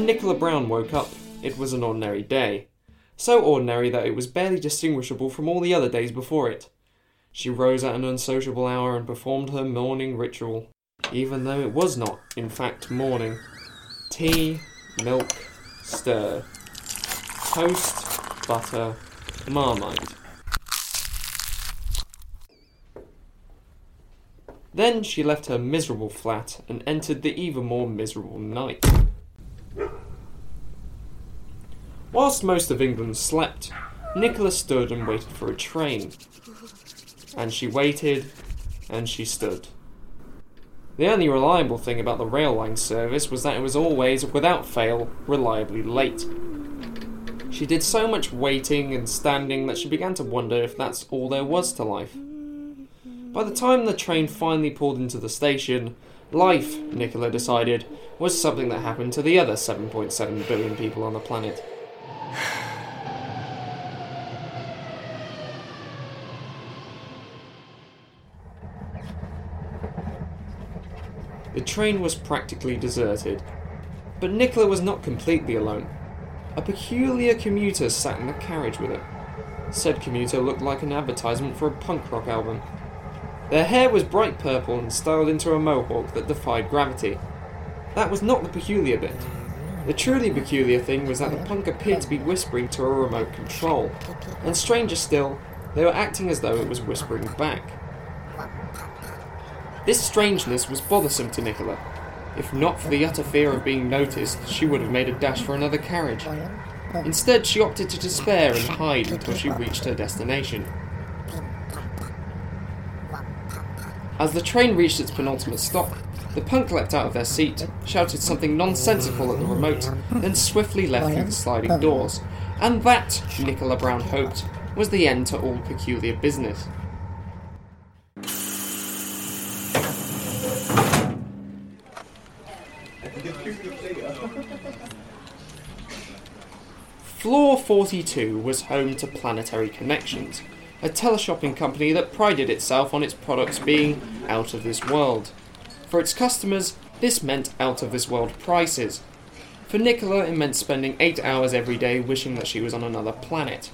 Nicola Brown woke up, it was an ordinary day. So ordinary that it was barely distinguishable from all the other days before it. She rose at an unsociable hour and performed her morning ritual, even though it was not, in fact, morning. Tea, milk, stir. Toast, butter, Marmite. Then she left her miserable flat and entered the even more miserable night. Whilst most of England slept, Nicola stood and waited for a train. And she waited, and she stood. The only reliable thing about the rail line service was that it was always, without fail, reliably late. She did so much waiting and standing that she began to wonder if that's all there was to life. By the time the train finally pulled into the station, life, Nicola decided, was something that happened to the other 7.7 billion people on the planet. The train was practically deserted, but Nicola was not completely alone. A peculiar commuter sat in the carriage with her. Said commuter looked like an advertisement for a punk rock album. Their hair was bright purple and styled into a mohawk that defied gravity. That was not the peculiar bit. The truly peculiar thing was that the punk appeared to be whispering to a remote control, and stranger still, they were acting as though it was whispering back. This strangeness was bothersome to Nicola. If not for the utter fear of being noticed, she would have made a dash for another carriage. Instead, she opted to despair and hide until she reached her destination. As the train reached its penultimate stop, the punk leapt out of their seat, shouted something nonsensical at the remote, then swiftly left through the sliding doors. And that, Nicola Brown hoped, was the end to all peculiar business. Floor 42 was home to Planetary Connections, a teleshopping company that prided itself on its products being out of this world. For its customers, this meant out of this world prices. For Nicola, it meant spending 8 hours every day wishing that she was on another planet.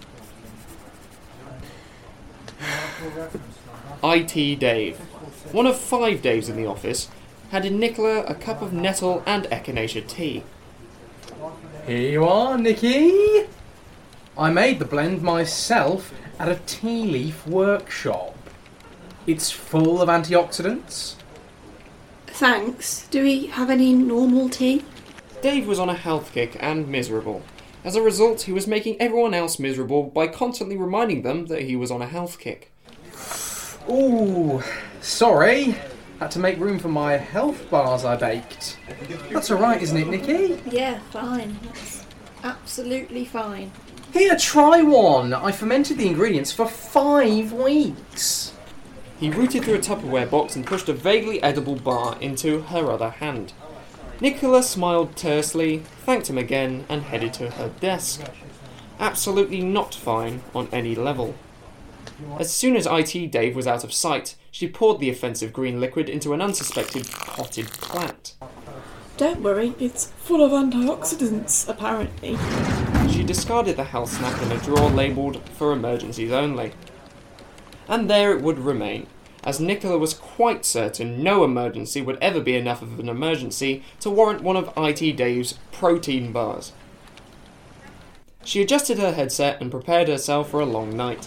IT Dave, one of 5 Daves in the office, handed Nicola a cup of nettle and echinacea tea. Here you are, Nikki. I made the blend myself at a tea leaf workshop. It's full of antioxidants. Thanks. Do we have any normal tea? Dave was on a health kick and miserable. As a result, he was making everyone else miserable by constantly reminding them that he was on a health kick. Ooh, sorry. Had to make room for my health bars I baked. That's alright, isn't it, Nikki? Yeah, fine. That's absolutely fine. Here, try one. I fermented the ingredients for 5 weeks. He rooted through a Tupperware box and pushed a vaguely edible bar into her other hand. Nicola smiled tersely, thanked him again, and headed to her desk. Absolutely not fine on any level. As soon as IT Dave was out of sight, she poured the offensive green liquid into an unsuspected potted plant. Don't worry, it's full of antioxidants, apparently. She discarded the health snack in a drawer labelled for emergencies only. And there it would remain, as Nicola was quite certain no emergency would ever be enough of an emergency to warrant one of IT Dave's protein bars. She adjusted her headset and prepared herself for a long night.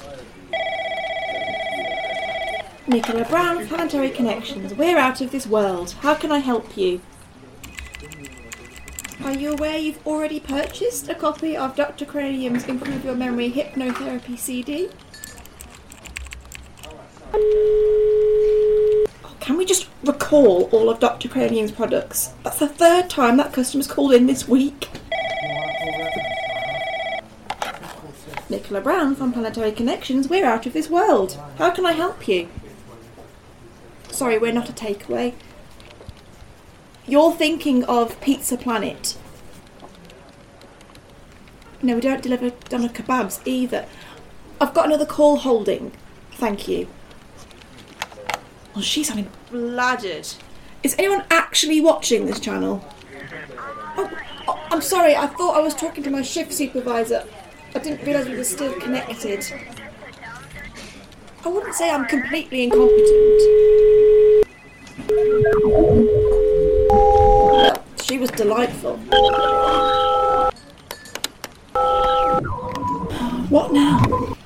Nicola Brown, Planetary Connections. We're out of this world. How can I help you? Are you aware you've already purchased a copy of Dr. Cranium's Improve Your Memory Hypnotherapy CD? Can we just recall all of Dr. Cranium's products? That's the 3rd time that customer's called in this week. Nicola Brown from Planetary Connections. We're out of this world. How can I help you? Sorry, we're not a takeaway. You're thinking of Pizza Planet. No, we don't deliver doner kebabs either. I've got another call holding. Thank you. Well, she's sounding bladdered. Is anyone actually watching this channel? Oh, I'm sorry, I thought I was talking to my shift supervisor. I didn't realise we were still connected. I wouldn't say I'm completely incompetent. Well, she was delightful. What now?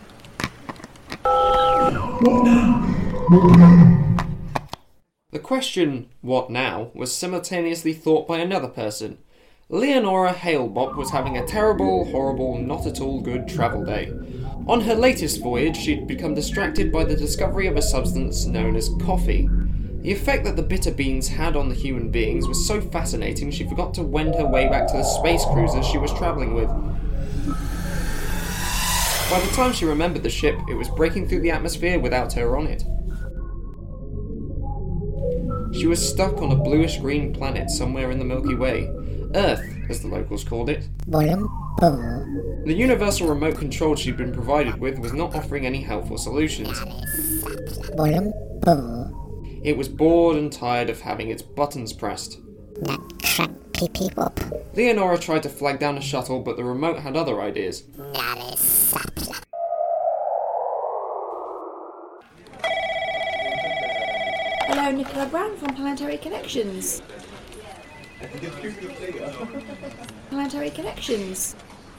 The question, what now, was simultaneously thought by another person. Leonora Halebop was having a terrible, horrible, not at all good travel day. On her latest voyage, she'd become distracted by the discovery of a substance known as coffee. The effect that the bitter beans had on the human beings was so fascinating she forgot to wend her way back to the space cruiser she was travelling with. By the time she remembered the ship, it was breaking through the atmosphere without her on it. She was stuck on a bluish-green planet somewhere in the Milky Way. Earth, as the locals called it. The universal remote control she'd been provided with was not offering any helpful solutions. It was bored and tired of having its buttons pressed. Leonora tried to flag down a shuttle, but the remote had other ideas. Hello, Nicola Brown from Planetary Connections. Planetary Connections.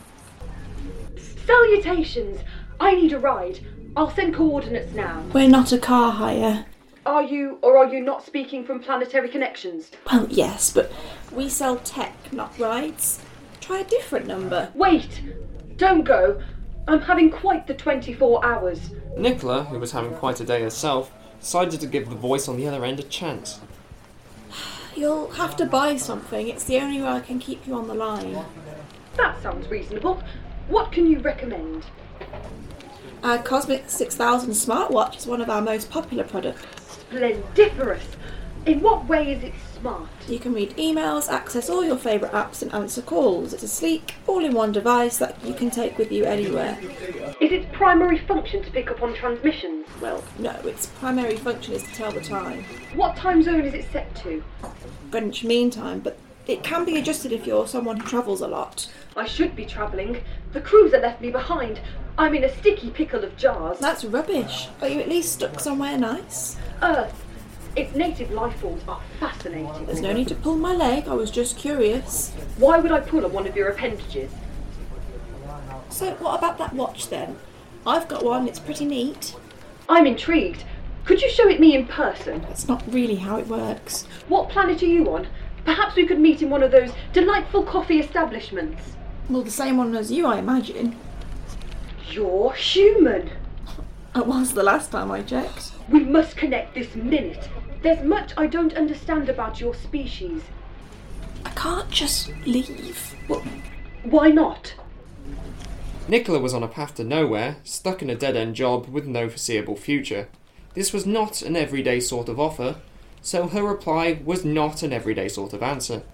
Salutations! I need a ride. I'll send coordinates now. We're not a car hire. Are you or are you not speaking from Planetary Connections? Well, yes, but we sell tech, not rides. Try a different number. Wait! Don't go. I'm having quite the 24 hours. Nicola, who was having quite a day herself, decided to give the voice on the other end a chance. You'll have to buy something. It's the only way I can keep you on the line. That sounds reasonable. What can you recommend? Our Cosmic 6000 smartwatch is one of our most popular products. Splendiferous! In what way is it smart? You can read emails, access all your favourite apps and answer calls. It's a sleek, all-in-one device that you can take with you anywhere. Is its primary function to pick up on transmissions? Well, no, its primary function is to tell the time. What time zone is it set to? Greenwich Mean Time, but it can be adjusted if you're someone who travels a lot. I should be travelling. The cruiser left me behind. I'm in a sticky pickle of jars. That's rubbish. Are you at least stuck somewhere nice? Earth. Its native life forms are fascinating. There's no need to pull my leg, I was just curious. Why would I pull on one of your appendages? So what about that watch then? I've got one, it's pretty neat. I'm intrigued. Could you show it me in person? That's not really how it works. What planet are you on? Perhaps we could meet in one of those delightful coffee establishments. Well, the same one as you, I imagine. You're human. It was the last time I checked. We must connect this minute. There's much I don't understand about your species. I can't just leave. Well, why not? Nicola was on a path to nowhere, stuck in a dead-end job with no foreseeable future. This was not an everyday sort of offer, so her reply was not an everyday sort of answer.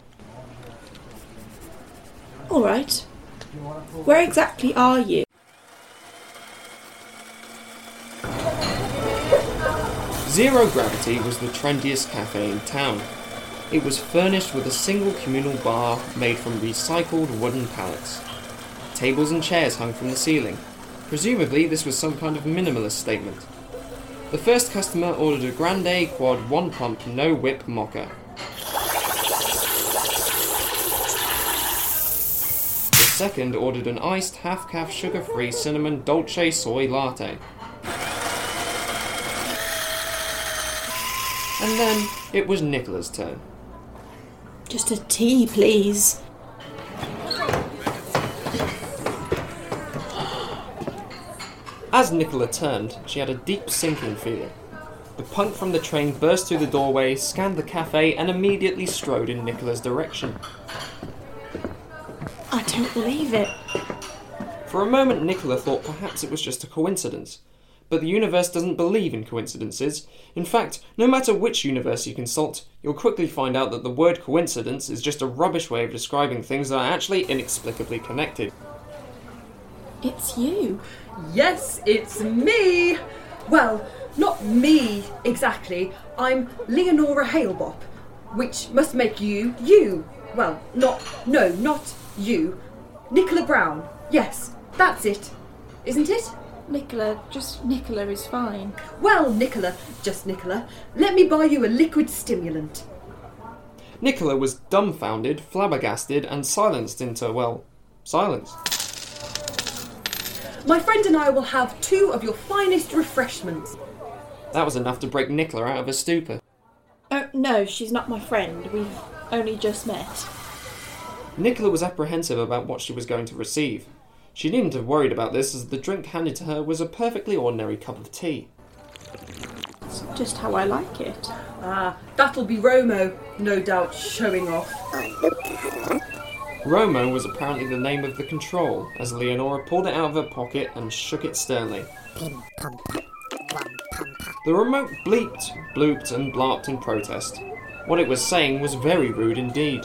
All right. Where exactly are you? Zero Gravity was the trendiest cafe in town. It was furnished with a single communal bar made from recycled wooden pallets. Tables and chairs hung from the ceiling. Presumably this was some kind of minimalist statement. The first customer ordered a Grande Quad 1 Pump No Whip Mocha. The second ordered an iced half-calf sugar-free cinnamon dolce soy latte. And then it was Nicola's turn. Just a tea, please. As Nicola turned, she had a deep sinking feeling. The punk from the train burst through the doorway, scanned the cafe, and immediately strode in Nicola's direction. I don't believe it. For a moment, Nicola thought perhaps it was just a coincidence. But the universe doesn't believe in coincidences. In fact, no matter which universe you consult, you'll quickly find out that the word coincidence is just a rubbish way of describing things that are actually inexplicably connected. It's you. Yes, it's me! Well, not me exactly. I'm Leonora Halebop, which must make you, you. Well, not You? Nicola Brown? Yes, that's it. Isn't it? Nicola, just Nicola is fine. Well, Nicola, just Nicola, let me buy you a liquid stimulant. Nicola was dumbfounded, flabbergasted, and silenced into, well, silence. My friend and I will have 2 of your finest refreshments. That was enough to break Nicola out of her stupor. Oh, no, she's not my friend. We've only just met. Nicola was apprehensive about what she was going to receive. She needn't have worried about this, as the drink handed to her was a perfectly ordinary cup of tea. It's just how I like it. Ah, that'll be Romo, no doubt showing off. Romo was apparently the name of the control, as Leonora pulled it out of her pocket and shook it sternly. The remote bleeped, blooped and blarped in protest. What it was saying was very rude indeed.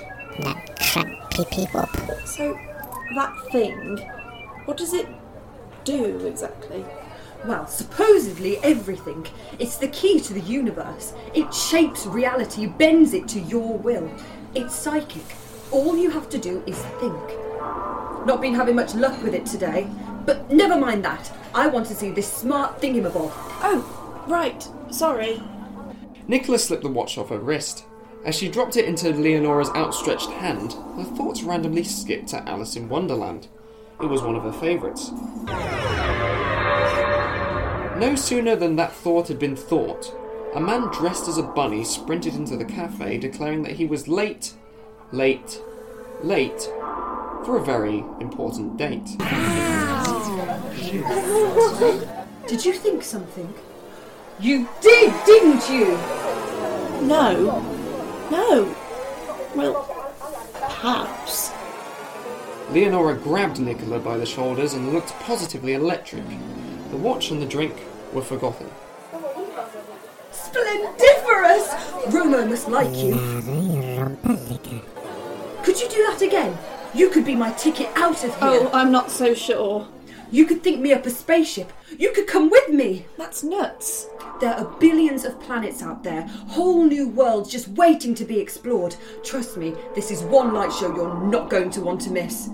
So, that thing, what does it do exactly? Well, supposedly everything. It's the key to the universe. It shapes reality, bends it to your will. It's psychic. All you have to do is think. Not been having much luck with it today, but never mind that. I want to see this smart thingamabob. Oh, right, sorry. Nicola slipped the watch off her wrist. As she dropped it into Leonora's outstretched hand, her thoughts randomly skipped to Alice in Wonderland. It was one of her favourites. No sooner than that thought had been thought, a man dressed as a bunny sprinted into the cafe, declaring that he was late for a very important date. Did you think something? You did, didn't you? No. Well, perhaps. Leonora grabbed Nicola by the shoulders and looked positively electric. The watch and the drink were forgotten. Splendiferous! Romo must like you. Could you do that again? You could be my ticket out of here. Oh, I'm not so sure. You could think me up a spaceship. You could come with me. That's nuts. There are billions of planets out there, whole new worlds just waiting to be explored. Trust me, this is one light show you're not going to want to miss.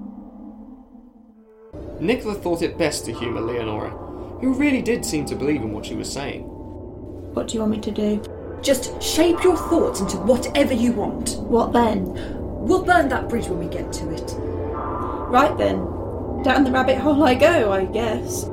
Nicola thought it best to humour Leonora, who really did seem to believe in what she was saying. What do you want me to do? Just shape your thoughts into whatever you want. What then? We'll burn that bridge when we get to it. Right then. Down the rabbit hole I go, I guess.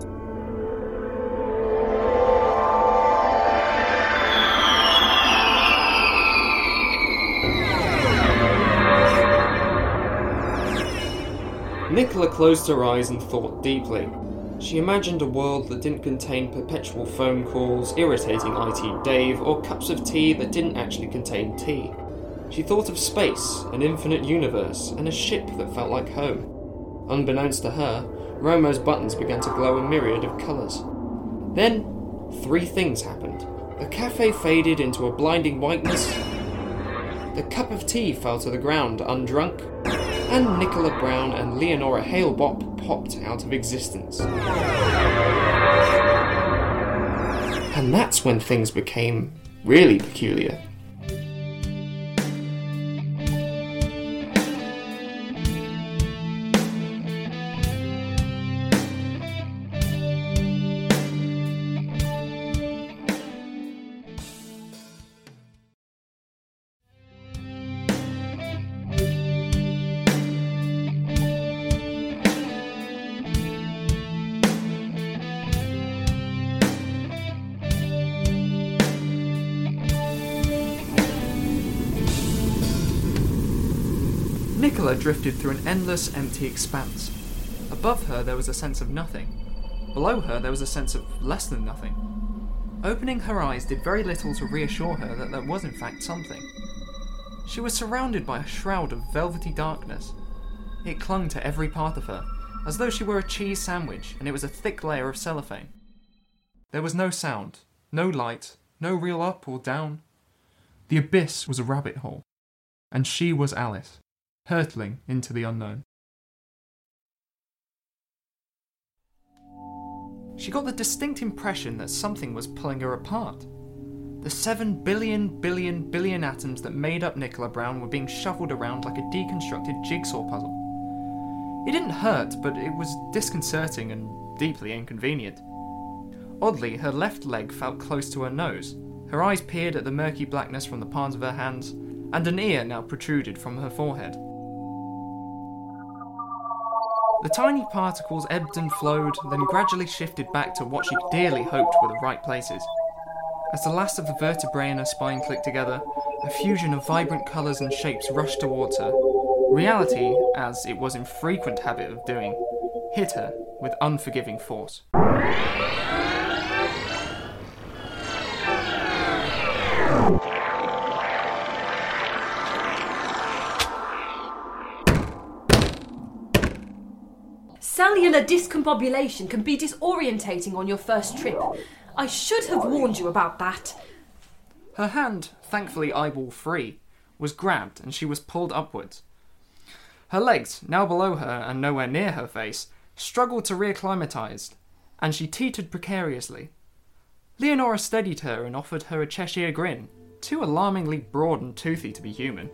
Nicola closed her eyes and thought deeply. She imagined a world that didn't contain perpetual phone calls, irritating IT Dave, or cups of tea that didn't actually contain tea. She thought of space, an infinite universe, and a ship that felt like home. Unbeknownst to her, Romo's buttons began to glow a myriad of colours. Then, 3 things happened. The cafe faded into a blinding whiteness, the cup of tea fell to the ground undrunk, and Nicola Brown and Leonora Halebop popped out of existence. And that's when things became really peculiar. Nicola drifted through an endless, empty expanse. Above her there was a sense of nothing. Below her there was a sense of less than nothing. Opening her eyes did very little to reassure her that there was in fact something. She was surrounded by a shroud of velvety darkness. It clung to every part of her, as though she were a cheese sandwich and it was a thick layer of cellophane. There was no sound, no light, no real up or down. The abyss was a rabbit hole, and she was Alice, hurtling into the unknown. She got the distinct impression that something was pulling her apart. The 7 billion atoms that made up Nicola Brown were being shuffled around like a deconstructed jigsaw puzzle. It didn't hurt, but it was disconcerting and deeply inconvenient. Oddly, her left leg felt close to her nose. Her eyes peered at the murky blackness from the palms of her hands, and an ear now protruded from her forehead. The tiny particles ebbed and flowed, then gradually shifted back to what she dearly hoped were the right places. As the last of the vertebrae in her spine clicked together, a fusion of vibrant colours and shapes rushed towards her. Reality, as it was in frequent habit of doing, hit her with unforgiving force. Cellular discombobulation can be disorientating on your first trip. I should have warned you about that. Her hand, thankfully eyeball-free, was grabbed and she was pulled upwards. Her legs, now below her and nowhere near her face, struggled to reacclimatise, and she teetered precariously. Leonora steadied her and offered her a Cheshire grin, too alarmingly broad and toothy to be human.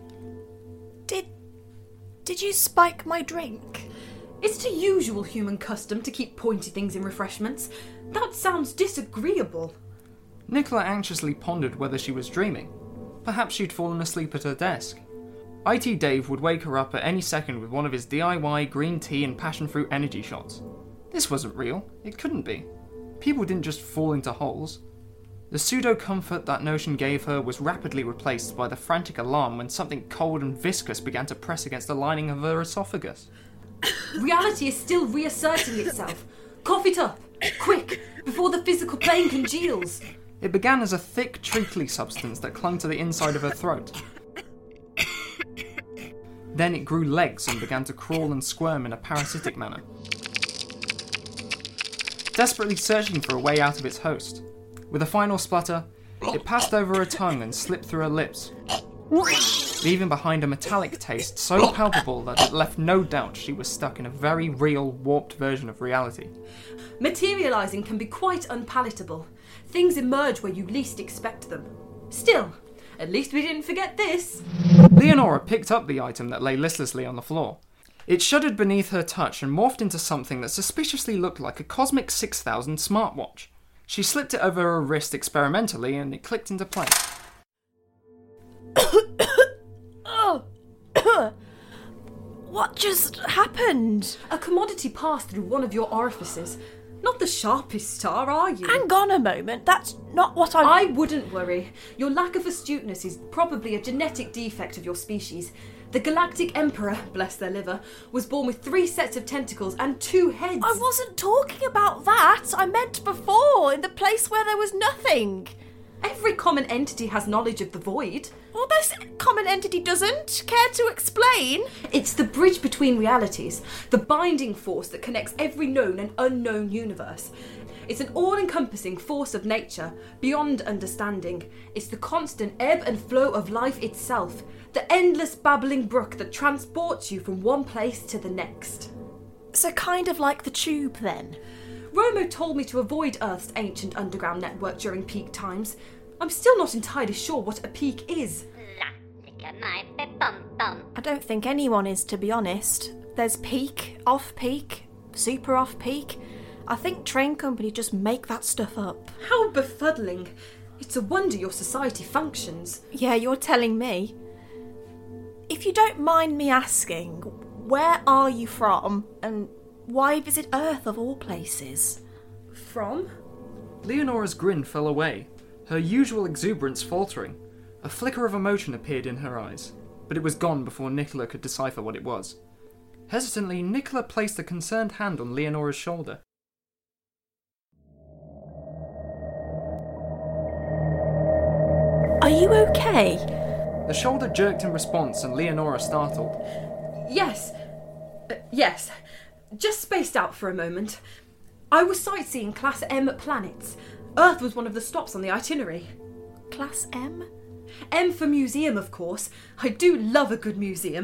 Did you spike my drink? It's the usual human custom to keep pointy things in refreshments. That sounds disagreeable. Nicola anxiously pondered whether she was dreaming. Perhaps she'd fallen asleep at her desk. IT Dave would wake her up at any second with one of his DIY green tea and passion fruit energy shots. This wasn't real. It couldn't be. People didn't just fall into holes. The pseudo-comfort that notion gave her was rapidly replaced by the frantic alarm when something cold and viscous began to press against the lining of her esophagus. Reality is still reasserting itself. Cough it up, quick, before the physical plane congeals. It began as a thick, treacly substance that clung to the inside of her throat. Then it grew legs and began to crawl and squirm in a parasitic manner. Desperately searching for a way out of its host. With a final splutter, it passed over her tongue and slipped through her lips, leaving behind a metallic taste so palpable that it left no doubt she was stuck in a very real, warped version of reality. Materialising can be quite unpalatable. Things emerge where you least expect them. Still, at least we didn't forget this. Leonora picked up the item that lay listlessly on the floor. It shuddered beneath her touch and morphed into something that suspiciously looked like a Cosmic 6000 smartwatch. She slipped it over her wrist experimentally and it clicked into place. What just happened? A commodity passed through one of your orifices. Not the sharpest star, are you? Hang on a moment, that's not what I wouldn't worry. Your lack of astuteness is probably a genetic defect of your species. The Galactic Emperor, bless their liver, was born with 3 sets of tentacles and 2 heads. I wasn't talking about that. I meant before, in the place where there was nothing. Every common entity has knowledge of the void. Well, this common entity doesn't. Care to explain? It's the bridge between realities, the binding force that connects every known and unknown universe. It's an all-encompassing force of nature, beyond understanding. It's the constant ebb and flow of life itself, the endless babbling brook that transports you from one place to the next. So kind of like the tube, then? Romo told me to avoid Earth's ancient underground network during peak times. I'm still not entirely sure what a peak is. I don't think anyone is, to be honest. There's peak, off-peak, super off-peak. I think train companies just make that stuff up. How befuddling. It's a wonder your society functions. Yeah, you're telling me. If you don't mind me asking, where are you from, and why visit Earth of all places? From? Leonora's grin fell away, her usual exuberance faltering. A flicker of emotion appeared in her eyes, but it was gone before Nicola could decipher what it was. Hesitantly, Nicola placed a concerned hand on Leonora's shoulder. Are you okay? The shoulder jerked in response and Leonora startled. Yes. Yes. Just spaced out for a moment. I was sightseeing Class M planets. Earth was one of the stops on the itinerary. Class M? M for museum, of course. I do love a good museum.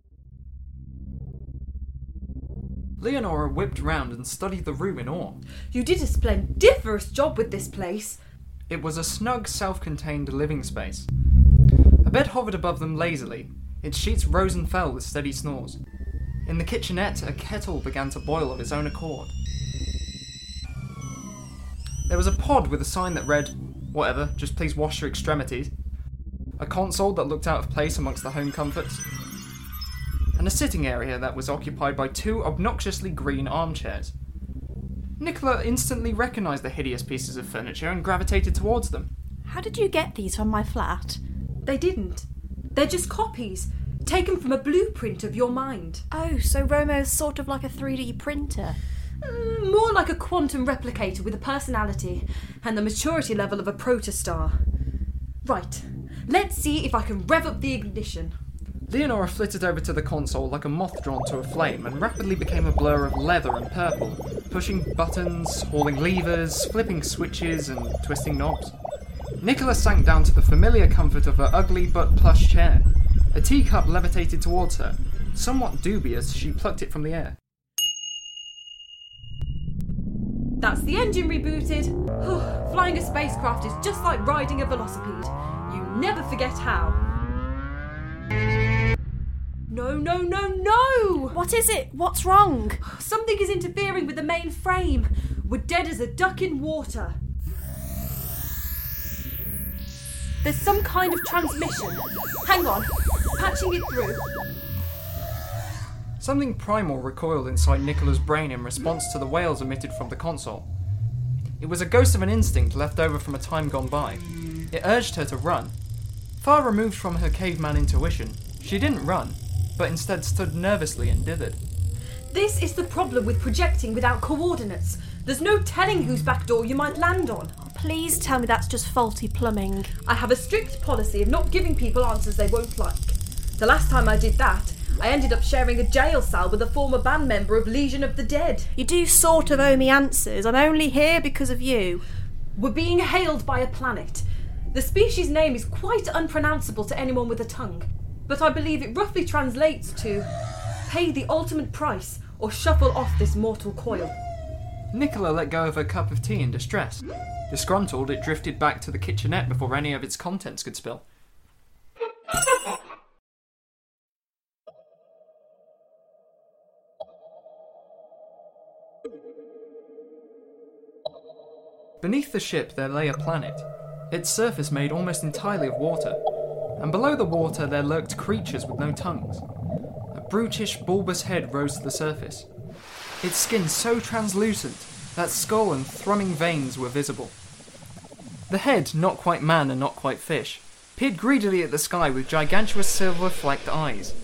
Leonora whipped round and studied the room in awe. You did a splendiferous job with this place. It was a snug, self-contained living space. A bed hovered above them lazily. Its sheets rose and fell with steady snores. In the kitchenette, a kettle began to boil of its own accord. There was a pod with a sign that read, "Whatever, just please wash your extremities." A console that looked out of place amongst the home comforts. And a sitting area that was occupied by 2 obnoxiously green armchairs. Nicola instantly recognised the hideous pieces of furniture and gravitated towards them. How did you get these from my flat? They didn't. They're just copies, taken from a blueprint of your mind. Oh, so Romo's sort of like a 3D printer. More like a quantum replicator with a personality and the maturity level of a protostar. Right, let's see if I can rev up the ignition. Leonora flitted over to the console like a moth drawn to a flame and rapidly became a blur of leather and purple, pushing buttons, hauling levers, flipping switches and twisting knobs. Nicola sank down to the familiar comfort of her ugly but plush chair. A teacup levitated towards her. Somewhat dubious, she plucked it from the air. That's the engine rebooted. Flying a spacecraft is just like riding a velocipede. You never forget how. No, no, no, no! What is it? What's wrong? Something is interfering with the main frame. We're dead as a duck in water. There's some kind of transmission. Hang on, patching it through. Something primal recoiled inside Nicola's brain in response to the wails emitted from the console. It was a ghost of an instinct left over from a time gone by. It urged her to run. Far removed from her caveman intuition, she didn't run, but instead stood nervously and dithered. This is the problem with projecting without coordinates. There's no telling whose back door you might land on. Please tell me that's just faulty plumbing. I have a strict policy of not giving people answers they won't like. The last time I did that, I ended up sharing a jail cell with a former band member of Legion of the Dead. You do sort of owe me answers. I'm only here because of you. We're being hailed by a planet. The species name is quite unpronounceable to anyone with a tongue, but I believe it roughly translates to pay the ultimate price or shuffle off this mortal coil. Nicola let go of her cup of tea in distress. Disgruntled, it drifted back to the kitchenette before any of its contents could spill. Beneath the ship there lay a planet, its surface made almost entirely of water, and below the water there lurked creatures with no tongues. A brutish, bulbous head rose to the surface, its skin so translucent that skull and thrumming veins were visible. The head, not quite man and not quite fish, peered greedily at the sky with gigantuous silver-flecked eyes.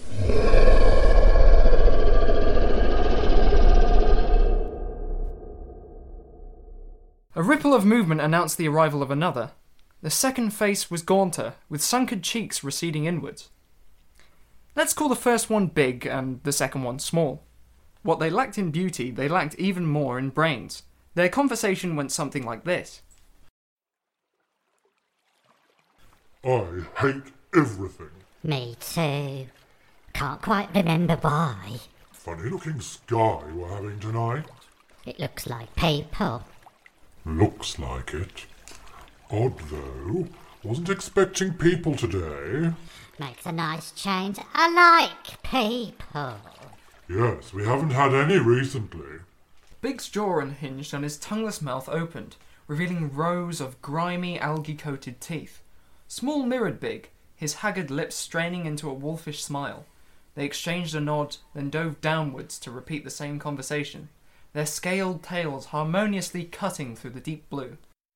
A ripple of movement announced the arrival of another. The second face was gaunter, with sunken cheeks receding inwards. Let's call the first one big and the second one small. What they lacked in beauty, they lacked even more in brains. Their conversation went something like this. I hate everything. Me too. Can't quite remember why. Funny looking sky we're having tonight. It looks like people. Looks like it. Odd though. Wasn't expecting people today. Makes a nice change. I like people. Yes, we haven't had any recently. Big's jaw unhinged and his tongueless mouth opened, revealing rows of grimy, algae-coated teeth. Small mirrored Big, his haggard lips straining into a wolfish smile. They exchanged a nod, then dove downwards to repeat the same conversation, their scaled tails harmoniously cutting through the deep blue.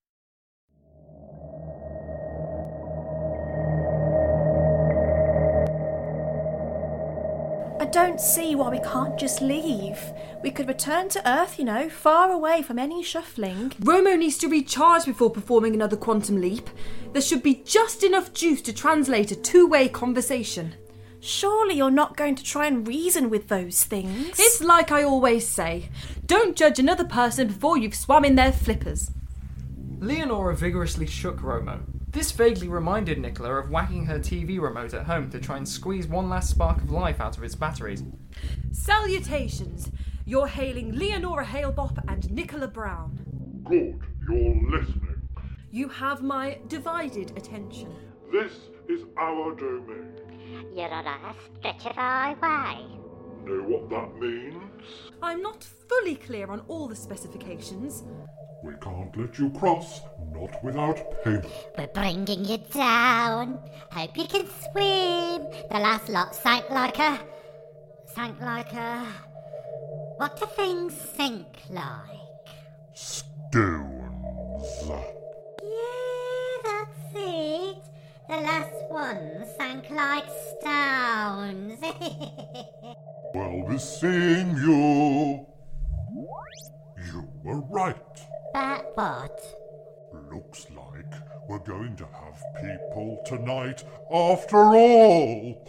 I don't see why we can't just leave. We could return to Earth, you know, far away from any shuffling. Romo needs to recharge before performing another quantum leap. There should be just enough juice to translate a two-way conversation. Surely you're not going to try and reason with those things. It's like I always say, don't judge another person before you've swum in their flippers. Leonora vigorously shook Romo. This vaguely reminded Nicola of whacking her TV remote at home to try and squeeze one last spark of life out of its batteries. Salutations! You're hailing Leonora Halebop and Nicola Brown. Good, you're listening. You have my divided attention. This is our domain. You're on a stretch of highway. Know what that means? I'm not fully clear on all the specifications. We can't let you cross, not without payment. We're bringing you down. Hope you can swim. The last lot sank like a... What do things sink like? Stones. Yeah, that's it. The last one sank like stones. Well, we're seeing you. You were right. But what? Looks like we're going to have people tonight after all.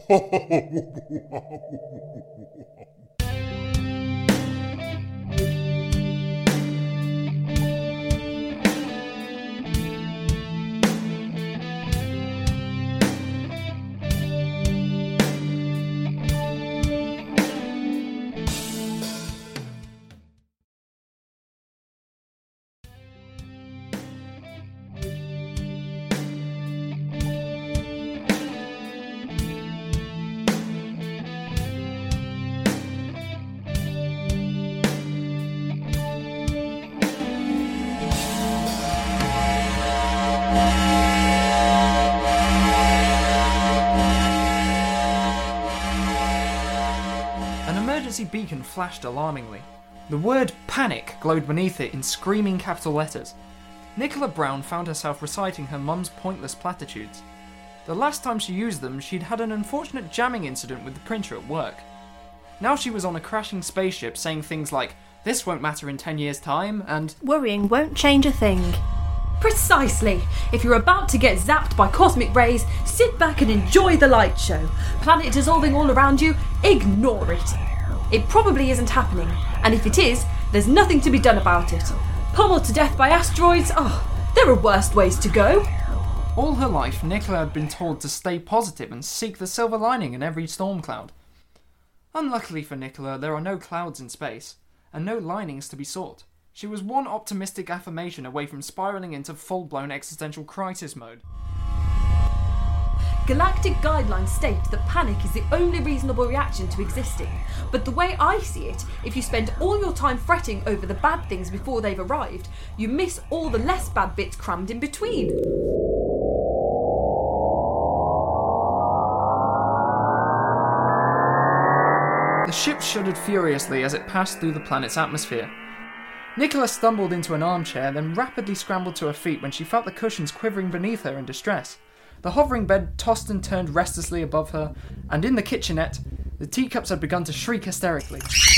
An emergency beacon flashed alarmingly. The word panic glowed beneath it in screaming capital letters. Nicola Brown found herself reciting her mum's pointless platitudes. The last time she used them, she'd had an unfortunate jamming incident with the printer at work. Now she was on a crashing spaceship saying things like, "This won't matter in 10 years' time," and Worrying won't change a thing. Precisely. If you're about to get zapped by cosmic rays, sit back and enjoy the light show. Planet dissolving all around you, ignore it. It probably isn't happening, and if it is, there's nothing to be done about it. Pummeled to death by asteroids? Oh, there are worse ways to go. all her life Nicola had been told to stay positive and seek the silver lining in every storm cloud. Unluckily for Nicola, there are no clouds in space, and no linings to be sought. She was one optimistic affirmation away from spiralling into full-blown existential crisis mode. Galactic guidelines state that panic is the only reasonable reaction to existing, but the way I see it, if you spend all your time fretting over the bad things before they've arrived, you miss all the less bad bits crammed in between. The ship shuddered furiously as it passed through the planet's atmosphere. Nicola stumbled into an armchair, then rapidly scrambled to her feet when she felt the cushions quivering beneath her in distress. The hovering bed tossed and turned restlessly above her, and in the kitchenette, the teacups had begun to shriek hysterically.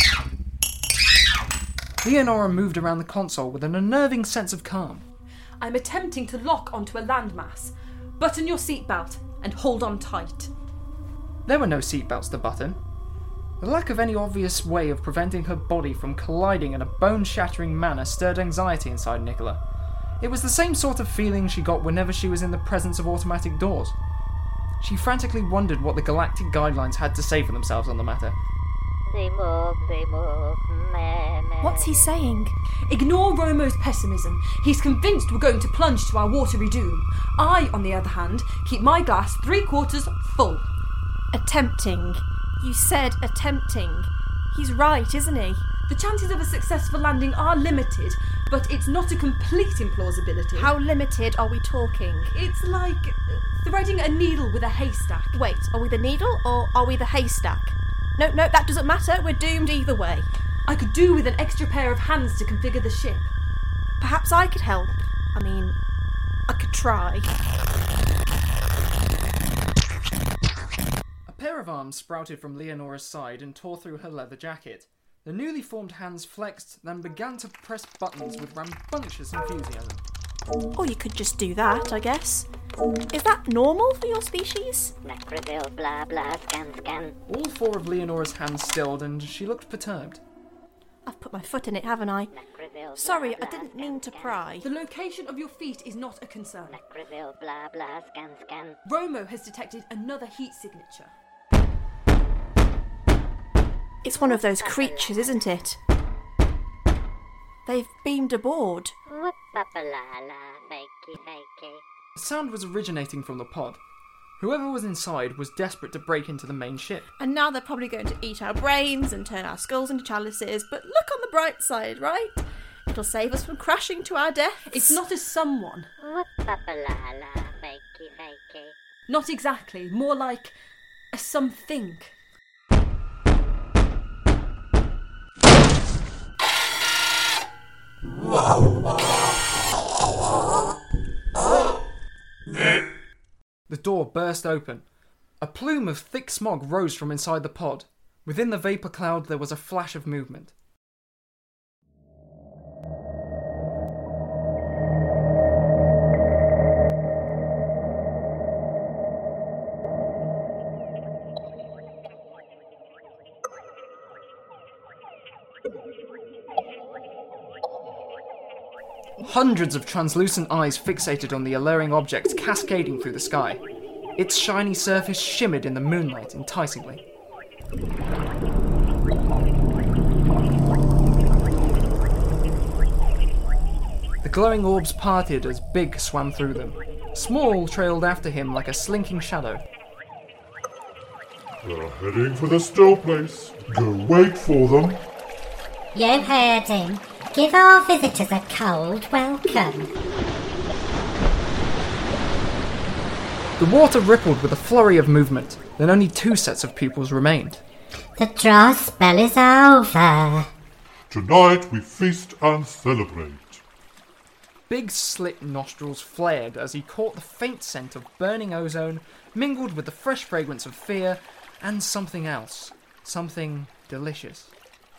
Leonora moved around the console with an unnerving sense of calm. I'm attempting to lock onto a landmass. Button your seatbelt and hold on tight. There were no seatbelts to button. The lack of any obvious way of preventing her body from colliding in a bone-shattering manner stirred anxiety inside Nicola. It was the same sort of feeling she got whenever she was in the presence of automatic doors. She frantically wondered what the galactic guidelines had to say for themselves on the matter. They move, meh, meh. What's he saying? Ignore Romo's pessimism. He's convinced we're going to plunge to our watery doom. I, on the other hand, keep my glass 3/4 full. Attempting. You said attempting. He's right, isn't he? The chances of a successful landing are limited, but it's not a complete implausibility. How limited are we talking? It's like threading a needle with a haystack. Wait, are we the needle or are we the haystack? No, that doesn't matter. We're doomed either way. I could do with an extra pair of hands to configure the ship. Perhaps I could help. I mean, I could try. A pair of arms sprouted from Leonora's side and tore through her leather jacket. The newly formed hands flexed, then began to press buttons with rambunctious enthusiasm. Or you could just do that, I guess. Is that normal for your species? Necroville, blah blah, scan. All four of Leonora's hands stilled, and she looked perturbed. I've put my foot in it, haven't I? Necroville, Sorry, blah, I didn't blah, mean to scan. pry. The location of your feet is not a concern. Necroville, blah blah, scan. Romo has detected another heat signature. It's one of those creatures, isn't it? They've beamed aboard. Whoop, Whoop-a-la-la, makey. The sound was originating from the pod. Whoever was inside was desperate to break into the main ship. And now they're probably going to eat our brains and turn our skulls into chalices, but look on the bright side, right? It'll save us from crashing to our deaths. It's not as someone. Whoop-a-la-la, makey. Not exactly. More like a something. The door burst open. A plume of thick smog rose from inside the pod. Within the vapour cloud there was a flash of movement. Hundreds of translucent eyes fixated on the alluring object cascading through the sky. Its shiny surface shimmered in the moonlight enticingly. The glowing orbs parted as Big swam through them. Small trailed after him like a slinking shadow. They're heading for the still place. Go wait for them. You heard him. Give our visitors a cold welcome. The water rippled with a flurry of movement. Then only 2 sets of pupils remained. The draw spell is over. Tonight we feast and celebrate. Big's slit nostrils flared as he caught the faint scent of burning ozone mingled with the fresh fragrance of fear and something else. Something delicious.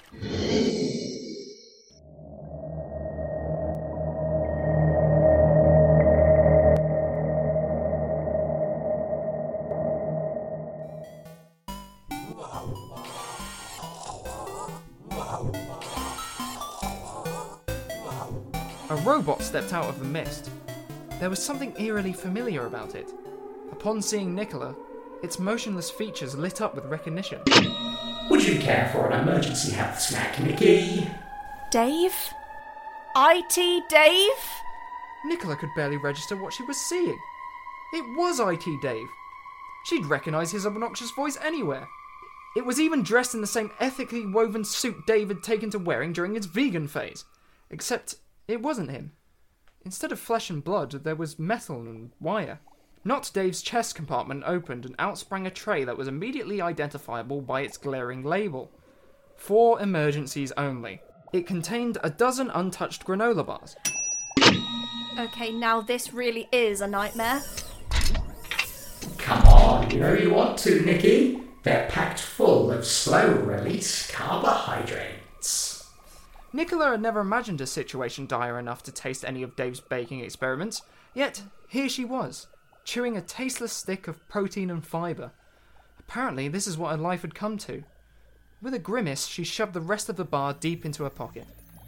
A robot stepped out of the mist. There was something eerily familiar about it. Upon seeing Nicola, its motionless features lit up with recognition. Would you care for an emergency health snack, Nikki? Dave? IT Dave? Nicola could barely register what she was seeing. It was IT Dave. She'd recognise his obnoxious voice anywhere. It was even dressed in the same ethically woven suit Dave had taken to wearing during his vegan phase. Except it wasn't him. Instead of flesh and blood, there was metal and wire. Not Dave's chest compartment opened and out sprang a tray that was immediately identifiable by its glaring label. 4 emergencies only. It contained a dozen untouched granola bars. Okay, now this really is a nightmare. Come on, you know you want to, Nikki. They're packed full of slow-release carbohydrates. Nicola had never imagined a situation dire enough to taste any of Dave's baking experiments, yet here she was, chewing a tasteless stick of protein and fibre. Apparently this is what her life had come to. With a grimace, she shoved the rest of the bar deep into her pocket.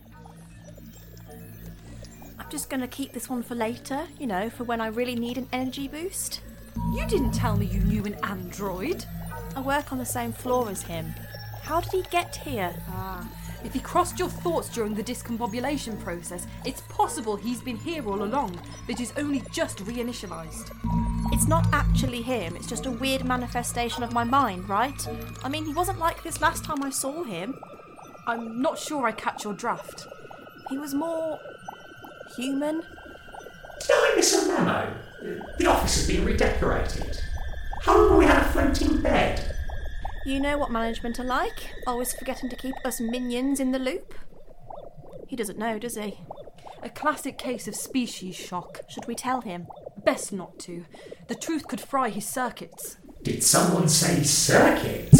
I'm just going to keep this one for later, for when I really need an energy boost. You didn't tell me you knew an android. I work on the same floor as him. How did he get here? If he crossed your thoughts during the discombobulation process, it's possible he's been here all along, but is only just reinitialized. It's not actually him, it's just a weird manifestation of my mind, right? I mean, he wasn't like this last time I saw him. I'm not sure I catch your draft. He was more human. Did I miss a memo? The office has been redecorated. How long have we had a floating bed? You know what management are like, always forgetting to keep us minions in the loop. He doesn't know, does he? A classic case of species shock. Should we tell him? Best not to. The truth could fry his circuits. Did someone say circuits?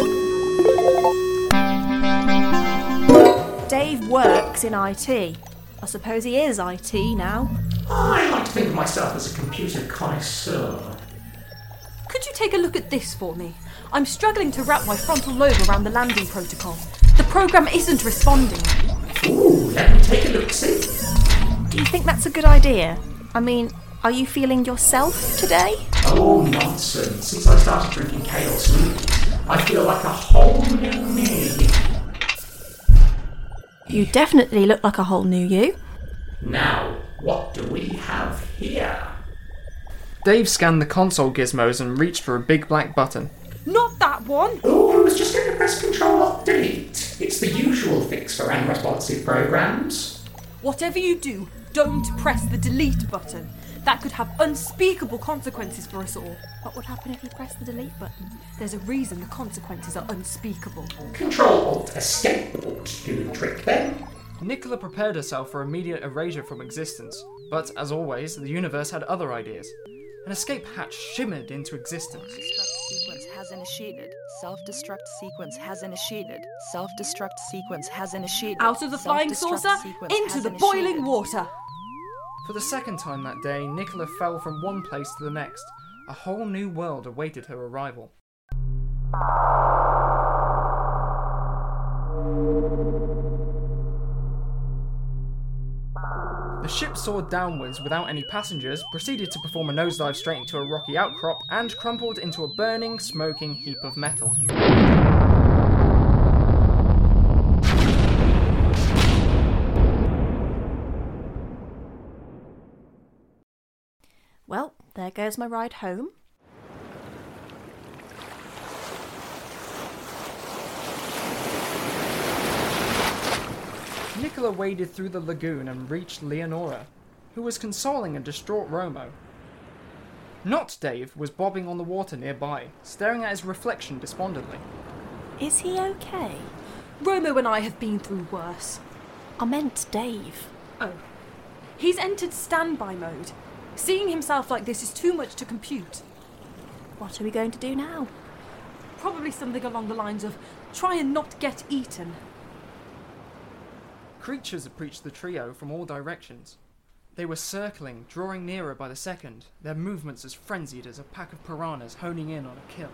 Dave works in IT. I suppose he is IT now. I like to think of myself as a computer connoisseur. Could you take a look at this for me? I'm struggling to wrap my frontal lobe around the landing protocol. The program isn't responding. Ooh, let me take a look-see. Do you think that's a good idea? I mean, are you feeling yourself today? Oh, nonsense. Since I started drinking kale smoothies, I feel like a whole new me. You definitely look like a whole new you. Now, What do we have here? Dave scanned the console gizmos and reached for a big black button. Not that one! Oh, I was just going to press Control-Alt-Delete. It's the usual fix for unresponsive programs. Whatever you do, don't press the delete button. That could have unspeakable consequences for us all. What would happen if you press the delete button? There's a reason the consequences are unspeakable. Control-Alt-Escape ought to do the trick then. Nicola prepared herself for immediate erasure from existence, but as always, the universe had other ideas. An escape hatch shimmered into existence. Self-destruct sequence has initiated. Self-destruct sequence has initiated. Self-destruct sequence has initiated. Out of the flying Self-destruct saucer, sequence into has the initiated. boiling water. For the second time that day, Nicola fell from one place to the next. A whole new world awaited her arrival. The ship soared downwards without any passengers, proceeded to perform a nosedive straight into a rocky outcrop, and crumpled into a burning, smoking heap of metal. Well, there goes my ride home. Nicola waded through the lagoon and reached Leonora, who was consoling a distraught Romo. Not Dave was bobbing on the water nearby, staring at his reflection despondently. Is he okay? Romo and I have been through worse. I meant Dave. Oh. He's entered standby mode. Seeing himself like this is too much to compute. What are we going to do now? Probably something along the lines of, try and not get eaten. Creatures approached the trio from all directions. They were circling, drawing nearer by the second, their movements as frenzied as a pack of piranhas honing in on a kill.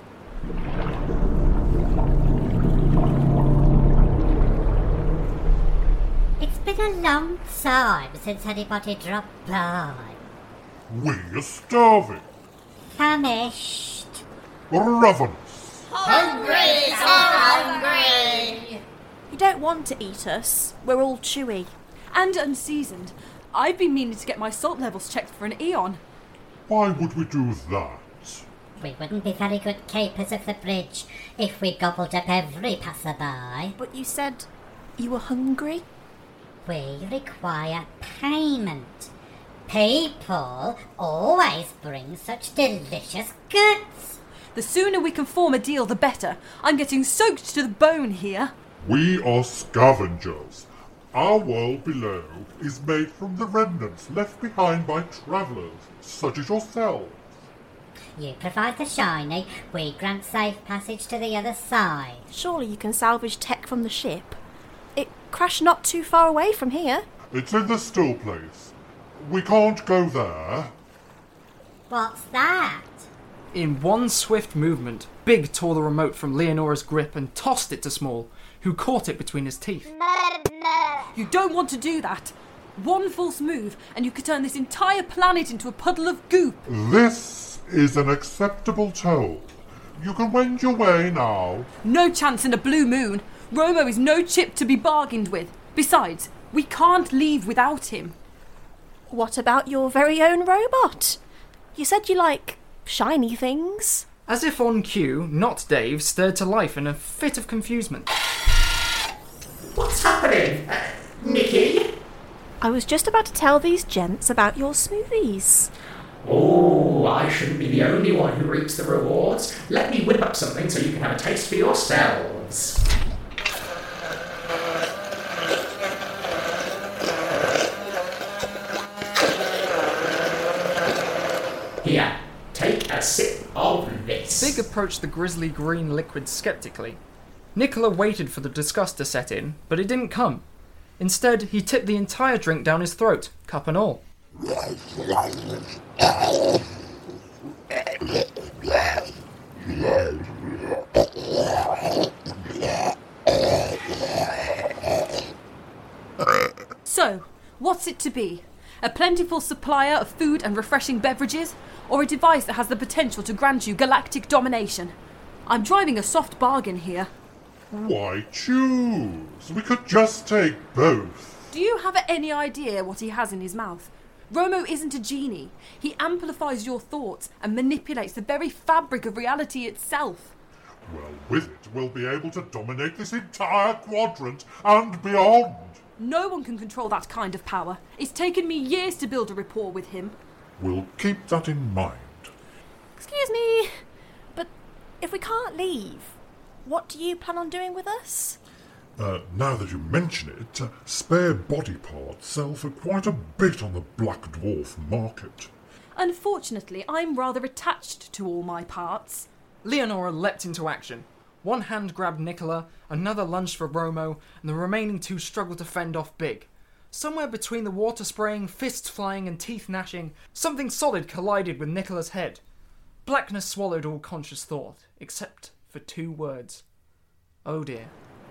It's been a long time since anybody dropped by. We are starving, Famished. ravenous. You don't want to eat us. We're all chewy. And unseasoned. I've been meaning to get my salt levels checked for an eon. Why would we do that? We wouldn't be very good keepers of the bridge if we gobbled up every passerby. But you said you were hungry? We require payment. People always bring such delicious goods. The sooner we can form a deal, the better. I'm getting soaked to the bone here. We are scavengers. Our world below is made from the remnants left behind by travellers, such as yourselves. You provide the shiny, we grant safe passage to the other side. Surely you can salvage tech from the ship. It crashed not too far away from here. It's in the still place. We can't go there. What's that? In one swift movement, Big tore the remote from Leonora's grip and tossed it to Small, who caught it between his teeth. You don't want to do that. One false move, and you could turn this entire planet into a puddle of goop. This is an acceptable toll. You can wend your way now. No chance in a blue moon. Romo is no chip to be bargained with. Besides, we can't leave without him. What about your very own robot? You said you like shiny things. As if on cue, Not Dave stirred to life in a fit of confusement. What's happening? Nikki? I was just about to tell these gents about your smoothies. Oh, I shouldn't be the only one who reaps the rewards. Let me whip up something so you can have a taste for yourselves. Here, take a sip of this. Big approached the grisly green liquid skeptically. Nicola waited for the disgust to set in, but it didn't come. Instead, he tipped the entire drink down his throat, cup and all. So, what's it to be? A plentiful supplier of food and refreshing beverages? Or a device that has the potential to grant you galactic domination? I'm driving a soft bargain here. Why choose? We could just take both. Do you have any idea what he has in his mouth? Romo isn't a genie. He amplifies your thoughts and manipulates the very fabric of reality itself. Well, with it, we'll be able to dominate this entire quadrant and beyond. No one can control that kind of power. It's taken me years to build a rapport with him. We'll keep that in mind. Excuse me, but if we can't leave, what do you plan on doing with us? Now that you mention it, spare body parts sell for quite a bit on the Black Dwarf market. Unfortunately, I'm rather attached to all my parts. Leonora leapt into action. One hand grabbed Nicola, another lunged for Romo, and the remaining two struggled to fend off Big. Somewhere between the water spraying, fists flying, and teeth gnashing, something solid collided with Nicola's head. Blackness swallowed all conscious thought, except for 2 words. Oh dear.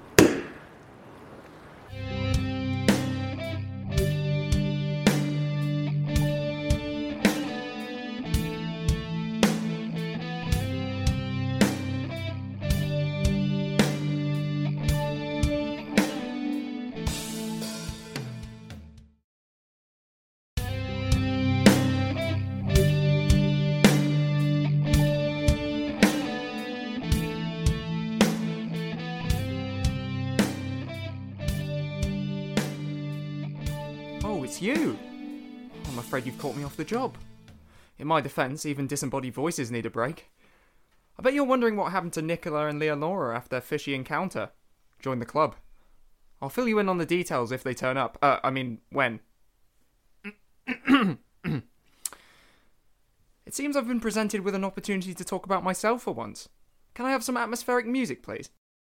It's you! I'm afraid you've caught me off the job. In my defence, even disembodied voices need a break. I bet you're wondering what happened to Nicola and Leonora after their fishy encounter. Join the club. I'll fill you in on the details if they turn up. When. It seems I've been presented with an opportunity to talk about myself for once. Can I have some atmospheric music, please?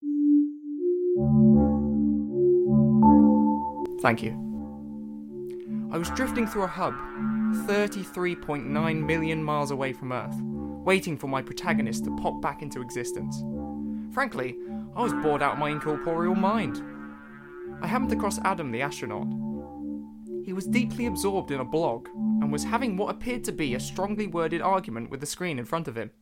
Thank you. I was drifting through a hub, 33.9 million miles away from Earth, waiting for my protagonist to pop back into existence. Frankly, I was bored out of my incorporeal mind. I happened across Adam the astronaut. He was deeply absorbed in a blog, and was having what appeared to be a strongly worded argument with the screen in front of him.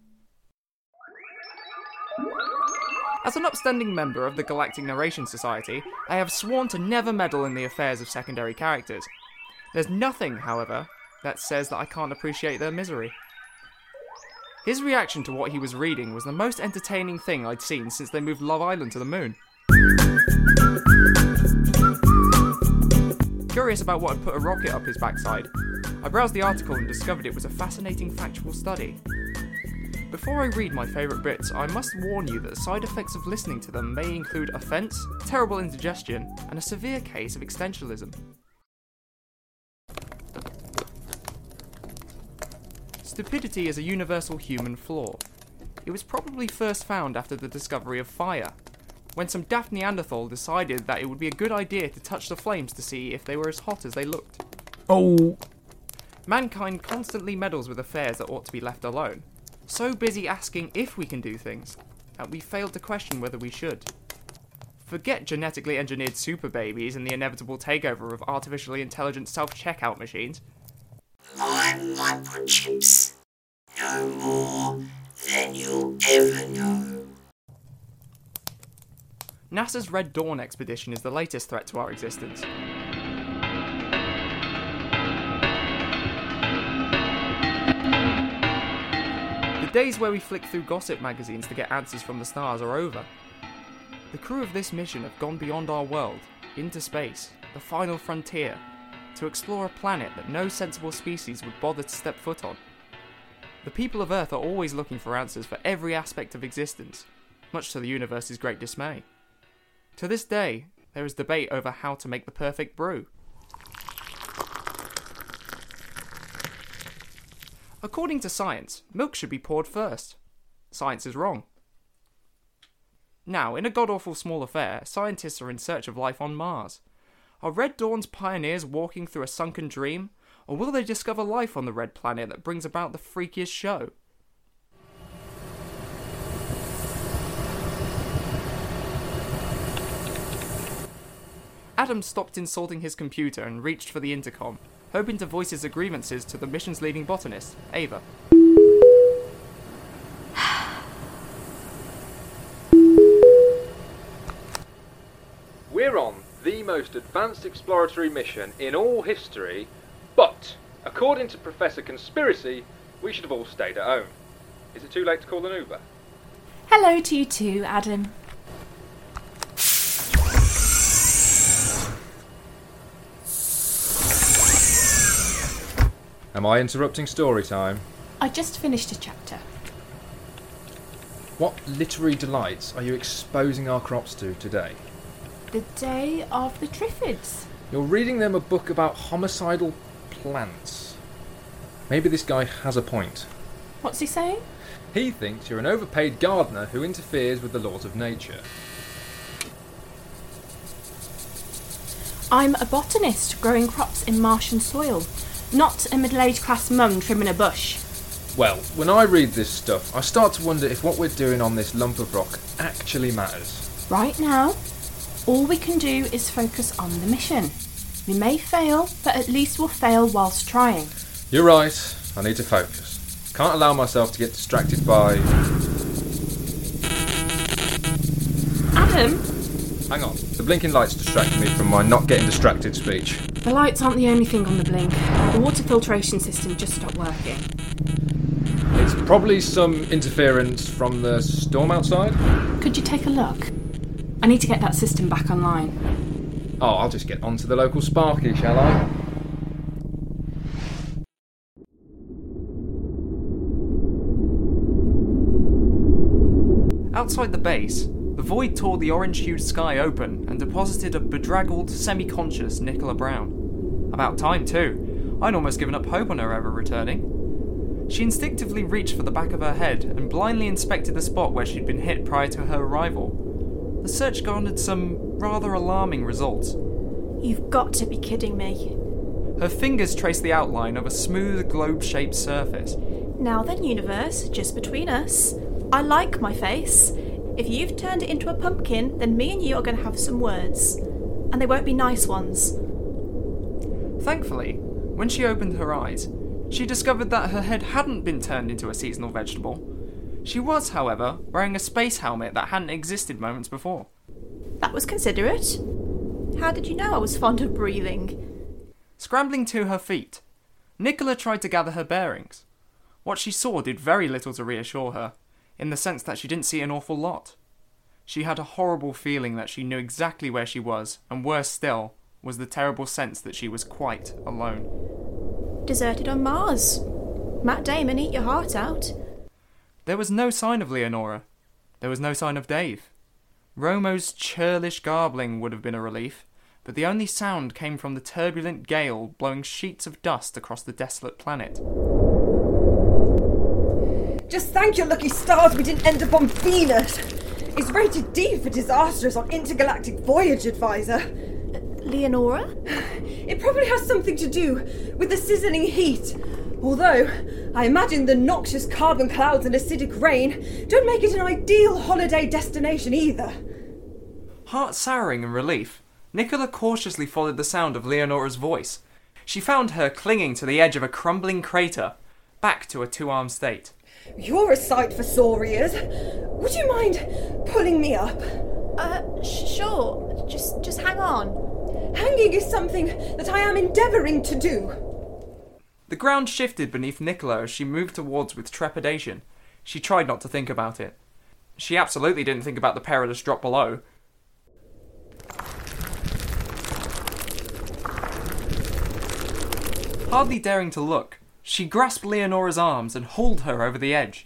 As an upstanding member of the Galactic Narration Society, I have sworn to never meddle in the affairs of secondary characters. There's nothing, however, that says that I can't appreciate their misery. His reaction to what he was reading was the most entertaining thing I'd seen since they moved Love Island to the moon. Curious about what had put a rocket up his backside, I browsed the article and discovered it was a fascinating factual study. Before I read my favourite bits, I must warn you that the side effects of listening to them may include offence, terrible indigestion, and a severe case of existentialism. Stupidity is a universal human flaw. It was probably first found after the discovery of fire, when some daft Neanderthal decided that it would be a good idea to touch the flames to see if they were as hot as they looked. Oh! Mankind constantly meddles with affairs that ought to be left alone, so busy asking if we can do things, that we fail to question whether we should. Forget genetically engineered super babies and the inevitable takeover of artificially intelligent self-checkout machines. My microchips know more than you'll ever know. NASA's Red Dawn expedition is the latest threat to our existence. The days where we flick through gossip magazines to get answers from the stars are over. The crew of this mission have gone beyond our world, into space, the final frontier, to explore a planet that no sensible species would bother to step foot on. The people of Earth are always looking for answers for every aspect of existence, much to the universe's great dismay. To this day, there is debate over how to make the perfect brew. According to science, milk should be poured first. Science is wrong. Now, in a god-awful small affair, scientists are in search of life on Mars. Are Red Dawn's pioneers walking through a sunken dream, or will they discover life on the red planet that brings about the freakiest show? Adam stopped insulting his computer and reached for the intercom, hoping to voice his grievances to the mission's leading botanist, Ava. We're on. the most advanced exploratory mission in all history, but, according to Professor Conspiracy, we should have all stayed at home. Is it too late to call an Uber? Hello to you too, Adam. Am I interrupting story time? I just finished a chapter. What literary delights are you exposing our crops to today? The Day of the Triffids. You're reading them a book about homicidal plants. Maybe this guy has a point. What's he saying? He thinks you're an overpaid gardener who interferes with the laws of nature. I'm a botanist growing crops in Martian soil, not a middle-aged class mum trimming a bush. Well, when I read this stuff, I start to wonder if what we're doing on this lump of rock actually matters. Right now, all we can do is focus on the mission. We may fail, but at least we'll fail whilst trying. You're right, I need to focus. Can't allow myself to get distracted by... Adam? Hang on, the blinking lights distracting me from my not getting distracted speech. The lights aren't the only thing on the blink. The water filtration system just stopped working. It's probably some interference from the storm outside. Could you take a look? I need to get that system back online. Oh, I'll just get onto the local Sparky, shall I? Outside the base, the void tore the orange-hued sky open and deposited a bedraggled, semi-conscious Nicola Brown. About time, too. I'd almost given up hope on her ever returning. She instinctively reached for the back of her head and blindly inspected the spot where she'd been hit prior to her arrival. The search garnered some rather alarming results. You've got to be kidding me. Her fingers traced the outline of a smooth, globe-shaped surface. Now then, universe, just between us, I like my face. If you've turned it into a pumpkin, then me and you are going to have some words. And they won't be nice ones. Thankfully, when she opened her eyes, she discovered that her head hadn't been turned into a seasonal vegetable. She was, however, wearing a space helmet that hadn't existed moments before. That was considerate. How did you know I was fond of breathing? Scrambling to her feet, Nicola tried to gather her bearings. What she saw did very little to reassure her, in the sense that she didn't see an awful lot. She had a horrible feeling that she knew exactly where she was, and worse still, was the terrible sense that she was quite alone. Deserted on Mars. Matt Damon, eat your heart out. There was no sign of Leonora. There was no sign of Dave. Romo's churlish garbling would have been a relief, but the only sound came from the turbulent gale blowing sheets of dust across the desolate planet. Just thank your lucky stars we didn't end up on Venus. It's rated D for disastrous on Intergalactic Voyage Advisor. Leonora? It probably has something to do with the sizzling heat. Although, I imagine the noxious carbon clouds and acidic rain don't make it an ideal holiday destination either. Heart souring in relief, Nicola cautiously followed the sound of Leonora's voice. She found her clinging to the edge of a crumbling crater, back to a two-armed state. You're a sight for sore ears. Would you mind pulling me up? Sure. Just hang on. Hanging is something that I am endeavouring to do. The ground shifted beneath Nicola as she moved towards with trepidation. She tried not to think about it. She absolutely didn't think about the perilous drop below. Hardly daring to look, she grasped Leonora's arms and hauled her over the edge.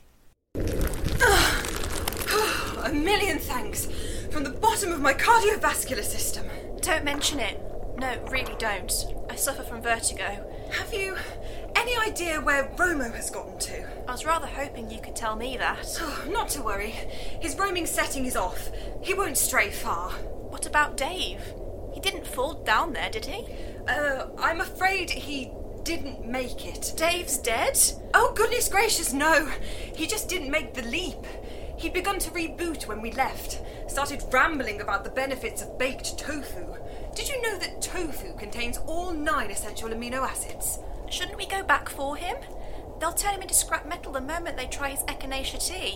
A million thanks from the bottom of my cardiovascular system. Don't mention it. No, really don't. I suffer from vertigo. Have you any idea where Romo has gotten to? I was rather hoping you could tell me that. Oh, not to worry. His roaming setting is off. He won't stray far. What about Dave? He didn't fall down there, did he? I'm afraid he didn't make it. Dave's dead? Oh, goodness gracious, no. He just didn't make the leap. He'd begun to reboot when we left. Started rambling about the benefits of baked tofu. Did you know that tofu contains all 9 essential amino acids? Shouldn't we go back for him? They'll turn him into scrap metal the moment they try his echinacea tea.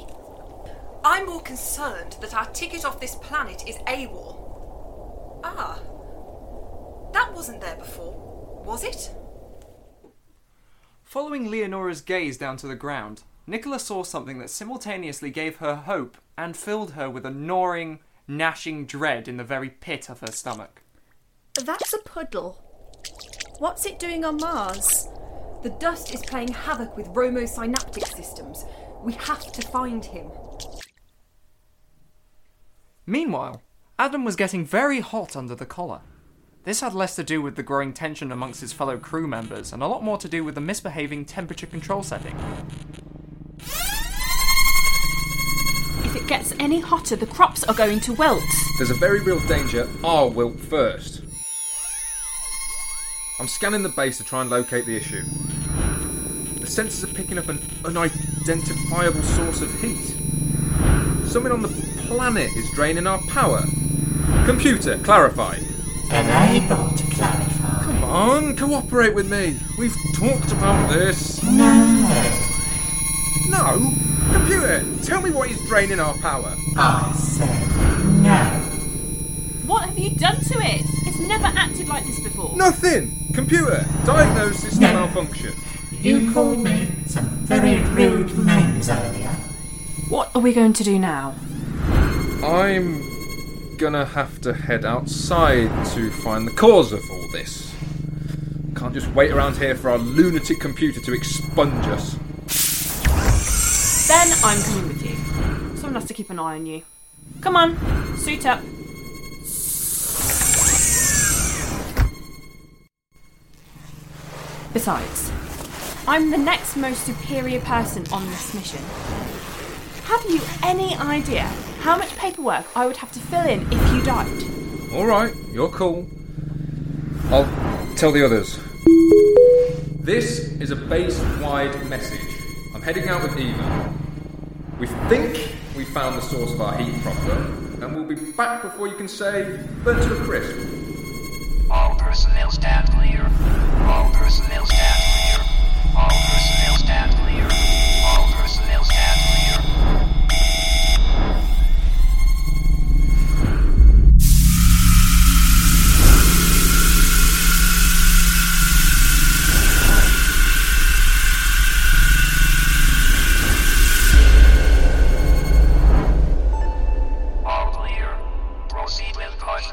I'm more concerned that our ticket off this planet is AWOL. Ah, wasn't there before, was it? Following Leonora's gaze down to the ground, Nicola saw something that simultaneously gave her hope and filled her with a gnawing, gnashing dread in the very pit of her stomach. That's a puddle. What's it doing on Mars? The dust is playing havoc with Romo's synaptic systems. We have to find him. Meanwhile, Adam was getting very hot under the collar. This had less to do with the growing tension amongst his fellow crew members and a lot more to do with the misbehaving temperature control setting. If it gets any hotter, the crops are going to wilt. There's a very real danger I'll wilt first. I'm scanning the base to try and locate the issue. The sensors are picking up an unidentifiable source of heat. Something on the planet is draining our power. Computer, clarify. Unable to clarify. Come on, cooperate with me. We've talked about this. No. No? Computer, tell me what is draining our power. I said no. What have you done to it? It's never acted like this before. Nothing. Computer, diagnose system malfunction. You called me some very rude names earlier. What are we going to do now? I'm gonna have to head outside to find the cause of all this. Can't just wait around here for our lunatic computer to expunge us. Then I'm coming with you. Someone has to keep an eye on you. Come on, suit up. Besides, I'm the next most superior person on this mission. Have you any idea how much paperwork I would have to fill in if you died? Alright, you're cool. I'll tell the others. This is a base-wide message. I'm heading out with Eva. We think we found the source of our heat problem, and we'll be back before you can say, burnt to a crisp. All personnel stand clear. All personnel stand clear. All personnel stand clear. All personnel stand clear. All clear. Proceed with caution.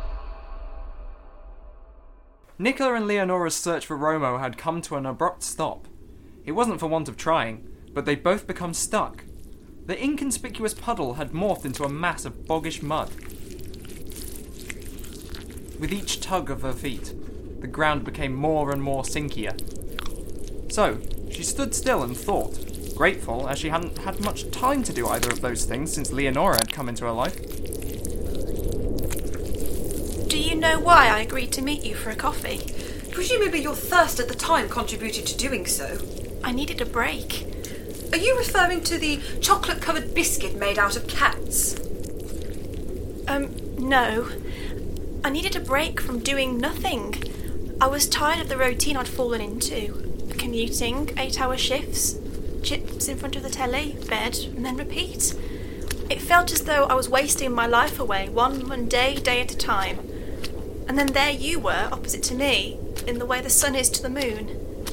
Nicola and Leonora's search for Romo had come to an abrupt stop. It wasn't for want of trying, but they'd both become stuck. The inconspicuous puddle had morphed into a mass of boggish mud. With each tug of her feet, the ground became more and more sinkier. So, she stood still and thought, grateful as she hadn't had much time to do either of those things since Leonora had come into her life. Do you know why I agreed to meet you for a coffee? Presumably your thirst at the time contributed to doing so. I needed a break. Are you referring to the chocolate-covered biscuit made out of cats? No. I needed a break from doing nothing. I was tired of the routine I'd fallen into. Commuting, 8-hour shifts, chips in front of the telly, bed, and then repeat. It felt as though I was wasting my life away, one mundane day at a time. And then there you were, opposite to me, in the way the sun is to the moon.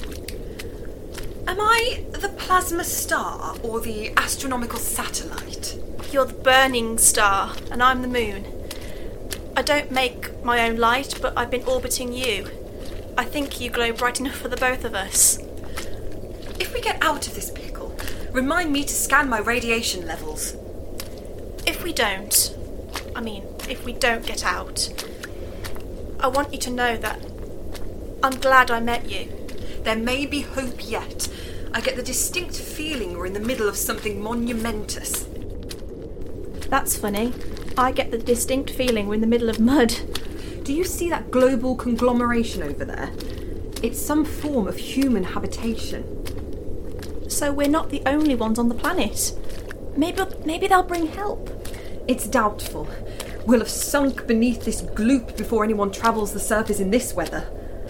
Am I the plasma star or the astronomical satellite? You're the burning star, and I'm the moon. I don't make my own light, but I've been orbiting you. I think you glow bright enough for the both of us. If we get out of this pickle, remind me to scan my radiation levels. If we don't get out, I want you to know that I'm glad I met you. There may be hope yet. I get the distinct feeling we're in the middle of something monumentous. That's funny. I get the distinct feeling we're in the middle of mud. Do you see that global conglomeration over there? It's some form of human habitation. So we're not the only ones on the planet. Maybe they'll bring help. It's doubtful. We'll have sunk beneath this gloop before anyone travels the surface in this weather.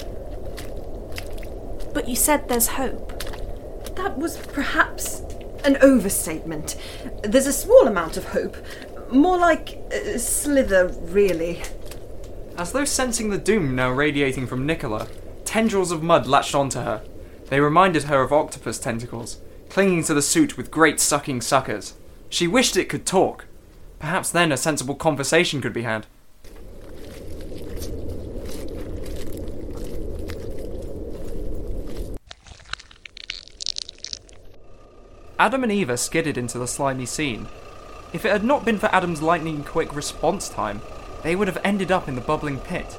But you said there's hope. That was perhaps an overstatement. There's a small amount of hope. More like a slither, really. As though sensing the doom now radiating from Nicola, tendrils of mud latched onto her. They reminded her of octopus tentacles, clinging to the suit with great sucking suckers. She wished it could talk. Perhaps then a sensible conversation could be had. Adam and Eva skidded into the slimy scene. If it had not been for Adam's lightning-quick response time, they would have ended up in the bubbling pit.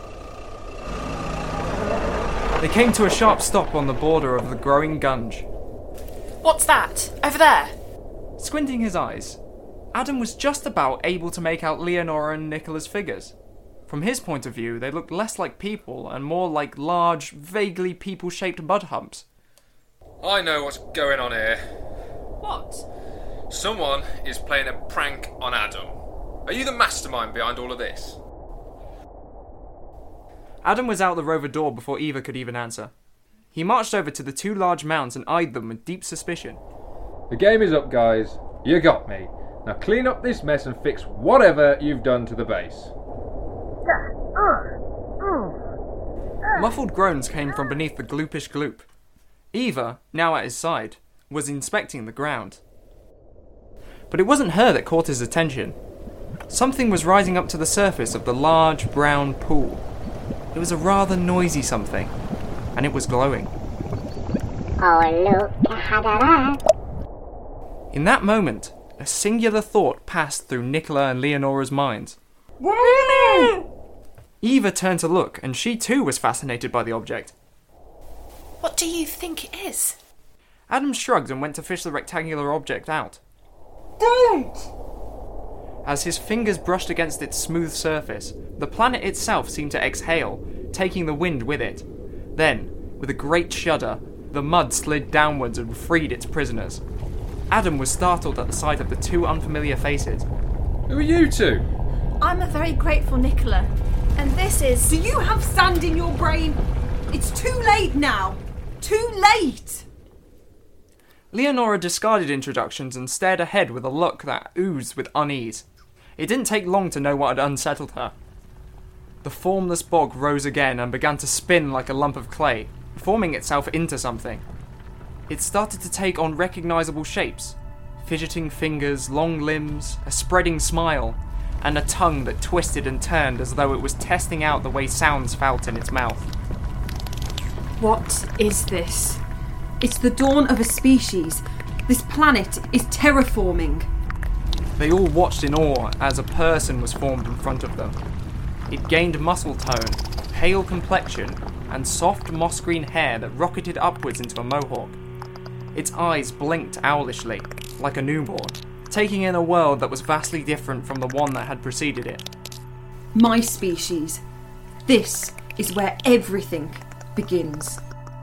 They came to a sharp stop on the border of the growing gunge. What's that? Over there? Squinting his eyes, Adam was just about able to make out Leonora and Nicola's figures. From his point of view, they looked less like people and more like large, vaguely people-shaped mud humps. I know what's going on here. What? Someone is playing a prank on Adam. Are you the mastermind behind all of this? Adam was out the rover door before Eva could even answer. He marched over to the two large mounds and eyed them with deep suspicion. The game is up, guys. You got me. Now clean up this mess and fix whatever you've done to the base. Muffled groans came from beneath the gloopish gloop. Eva, now at his side, was inspecting the ground. But it wasn't her that caught his attention. Something was rising up to the surface of the large brown pool. It was a rather noisy something, and it was glowing. Oh, look, had that. In that moment, a singular thought passed through Nicola and Leonora's minds. Eva turned to look, and she too was fascinated by the object. What do you think it is? Adam shrugged and went to fish the rectangular object out. Don't! As his fingers brushed against its smooth surface, the planet itself seemed to exhale, taking the wind with it. Then, with a great shudder, the mud slid downwards and freed its prisoners. Adam was startled at the sight of the two unfamiliar faces. Who are you two? I'm a very grateful Nicola, and this is... Do you have sand in your brain? It's too late now! Too late! Leonora discarded introductions and stared ahead with a look that oozed with unease. It didn't take long to know what had unsettled her. The formless bog rose again and began to spin like a lump of clay, forming itself into something. It started to take on recognisable shapes. Fidgeting fingers, long limbs, a spreading smile, and a tongue that twisted and turned as though it was testing out the way sounds felt in its mouth. What is this? It's the dawn of a species. This planet is terraforming. They all watched in awe as a person was formed in front of them. It gained muscle tone, pale complexion, and soft moss-green hair that rocketed upwards into a mohawk. Its eyes blinked owlishly, like a newborn, taking in a world that was vastly different from the one that had preceded it. My species. This is where everything begins.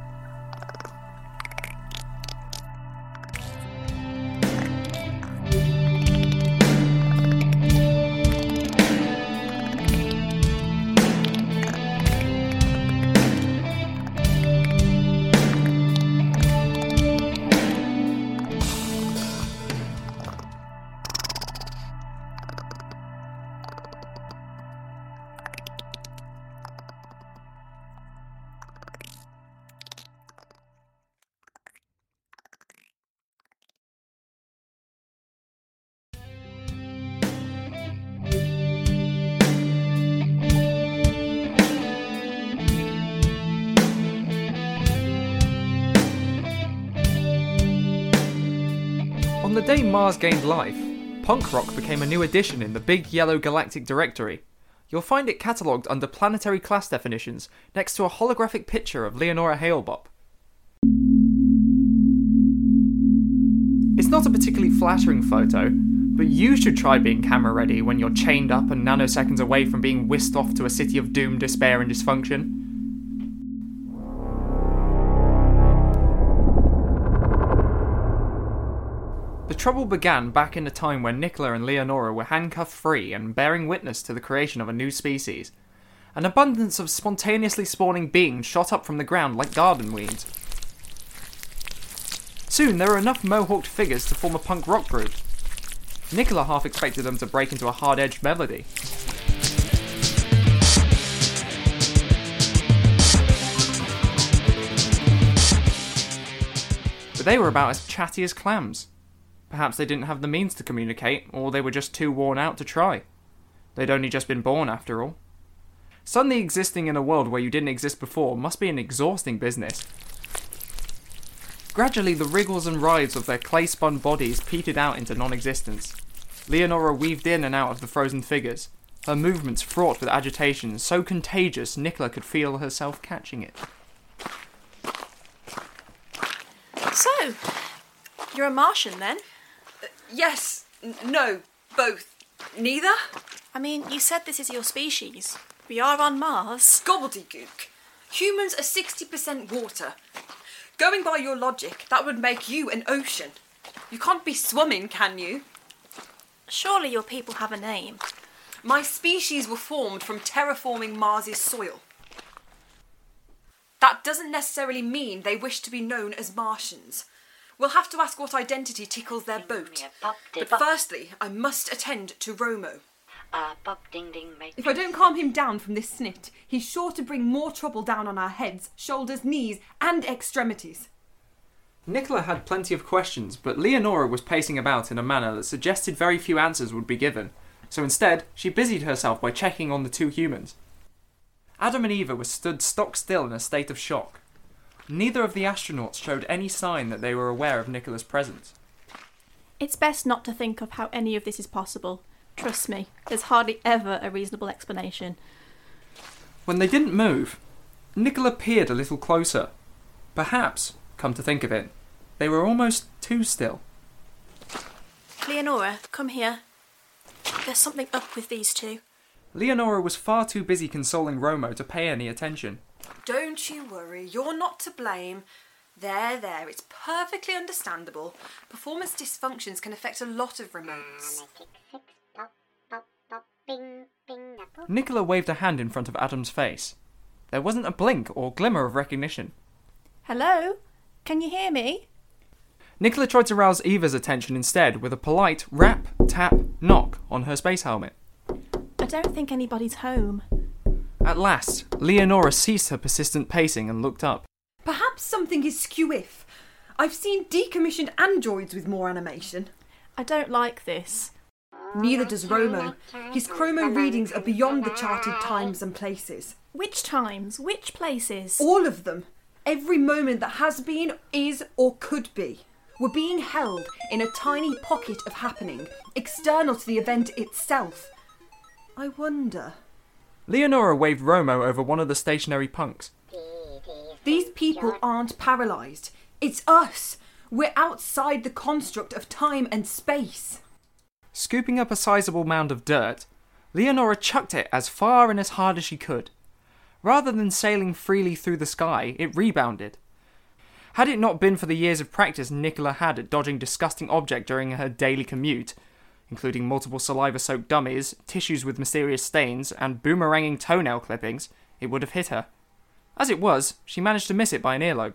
On the day Mars gained life, punk rock became a new addition in the big yellow galactic directory. You'll find it catalogued under planetary class definitions next to a holographic picture of Leonora Hale-Bopp. It's not a particularly flattering photo, but you should try being camera ready when you're chained up and nanoseconds away from being whisked off to a city of doom, despair and dysfunction. The trouble began back in the time when Nicola and Leonora were handcuffed free and bearing witness to the creation of a new species. An abundance of spontaneously spawning beings shot up from the ground like garden weeds. Soon there were enough mohawked figures to form a punk rock group. Nicola half expected them to break into a hard-edged melody. they were about as chatty as clams. Perhaps they didn't have the means to communicate, or they were just too worn out to try. They'd only just been born, after all. Suddenly existing in a world where you didn't exist before must be an exhausting business. Gradually, the wriggles and writhes of their clay-spun bodies petered out into non-existence. Leonora weaved in and out of the frozen figures, her movements fraught with agitation, so contagious Nicola could feel herself catching it. So, you're a Martian then? Yes, no, both. Neither? I mean, you said this is your species. We are on Mars. Gobbledygook. Humans are 60% water. Going by your logic, that would make you an ocean. You can't be swimming, can you? Surely your people have a name. My species were formed from terraforming Mars's soil. That doesn't necessarily mean they wish to be known as Martians. We'll have to ask what identity tickles their boat. But firstly, I must attend to Romo. If I don't calm him down from this snit, he's sure to bring more trouble down on our heads, shoulders, knees, and extremities. Nicola had plenty of questions, but Leonora was pacing about in a manner that suggested very few answers would be given, so instead, she busied herself by checking on the two humans. Adam and Eva were stood stock still in a state of shock. Neither of the astronauts showed any sign that they were aware of Nicola's presence. It's best not to think of how any of this is possible. Trust me, there's hardly ever a reasonable explanation. When they didn't move, Nicola peered a little closer. Perhaps, come to think of it, they were almost too still. Leonora, come here. There's something up with these two. Leonora was far too busy consoling Romo to pay any attention. Don't you worry, you're not to blame. There, it's perfectly understandable. Performance dysfunctions can affect a lot of remotes. Nicola waved a hand in front of Adam's face. There wasn't a blink or glimmer of recognition. Hello? Can you hear me? Nicola tried to rouse Eva's attention instead with a polite rap, tap, knock on her space helmet. I don't think anybody's home. At last, Leonora ceased her persistent pacing and looked up. Perhaps something is skew-if. I've seen decommissioned androids with more animation. I don't like this. Neither does Romo. His chromo readings are beyond the charted times and places. Which times? Which places? All of them. Every moment that has been, is, or could be. We're being held in a tiny pocket of happening, external to the event itself. I wonder... Leonora waved Romo over one of the stationary punks. These people aren't paralysed. It's us. We're outside the construct of time and space. Scooping up a sizable mound of dirt, Leonora chucked it as far and as hard as she could. Rather than sailing freely through the sky, it rebounded. Had it not been for the years of practice Nicola had at dodging disgusting objects during her daily commute, including multiple saliva-soaked dummies, tissues with mysterious stains, and boomeranging toenail clippings, it would have hit her. As it was, she managed to miss it by an earlobe.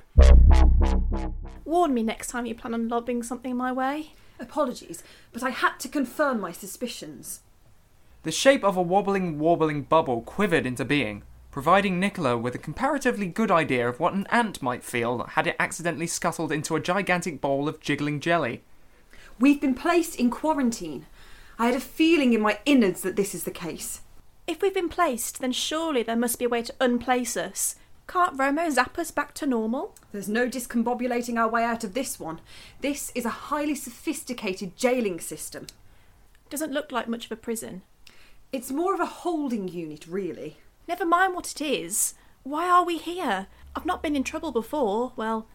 Warn me next time you plan on lobbing something my way. Apologies, but I had to confirm my suspicions. The shape of a warbling bubble quivered into being, providing Nicola with a comparatively good idea of what an ant might feel had it accidentally scuttled into a gigantic bowl of jiggling jelly. We've been placed in quarantine. I had a feeling in my innards that this is the case. If we've been placed, then surely there must be a way to unplace us. Can't Romo zap us back to normal? There's no discombobulating our way out of this one. This is a highly sophisticated jailing system. Doesn't look like much of a prison. It's more of a holding unit, really. Never mind what it is. Why are we here? I've not been in trouble before. Well,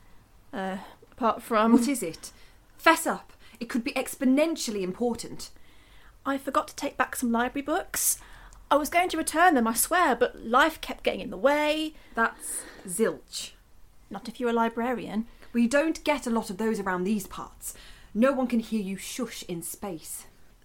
apart from... What is it? Fess up. It could be exponentially important. I forgot to take back some library books. I was going to return them, I swear, but life kept getting in the way. That's zilch. Not if you're a librarian. We don't get a lot of those around these parts. No one can hear you shush in space.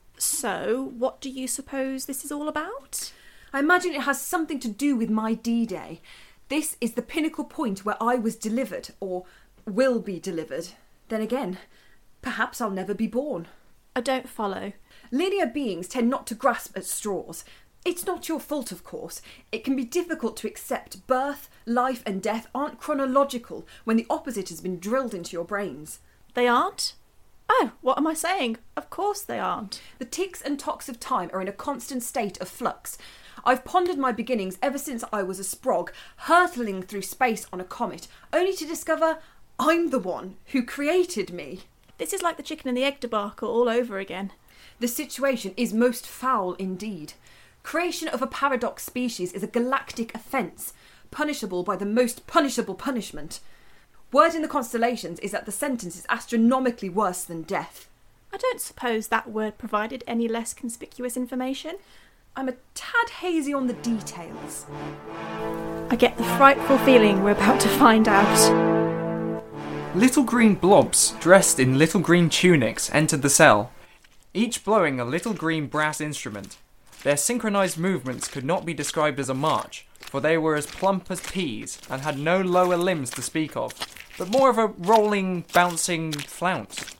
So, what do you suppose this is all about? I imagine it has something to do with my D-Day. This is the pinnacle point where I was delivered, or will be delivered. Then again, perhaps I'll never be born. I don't follow. Linear beings tend not to grasp at straws. It's not your fault, of course. It can be difficult to accept birth, life and death aren't chronological when the opposite has been drilled into your brains. They aren't? Oh, what am I saying? Of course they aren't. The ticks and tocks of time are in a constant state of flux. I've pondered my beginnings ever since I was a sprog, hurtling through space on a comet, only to discover I'm the one who created me. This is like the chicken and the egg debacle all over again. The situation is most foul indeed. Creation of a paradox species is a galactic offence, punishable by the most punishable punishment. Word in the constellations is that the sentence is astronomically worse than death. I don't suppose that word provided any less conspicuous information. I'm a tad hazy on the details. I get the frightful feeling we're about to find out. Little green blobs, dressed in little green tunics, entered the cell, each blowing a little green brass instrument. Their synchronised movements could not be described as a march, for they were as plump as peas and had no lower limbs to speak of, but more of a rolling, bouncing flounce.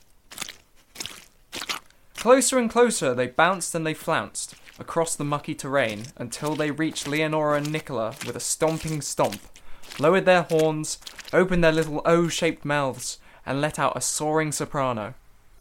Closer and closer they bounced and they flounced across the mucky terrain until they reached Leonora and Nicola with a stomping stomp, lowered their horns, opened their little O-shaped mouths, and let out a soaring soprano.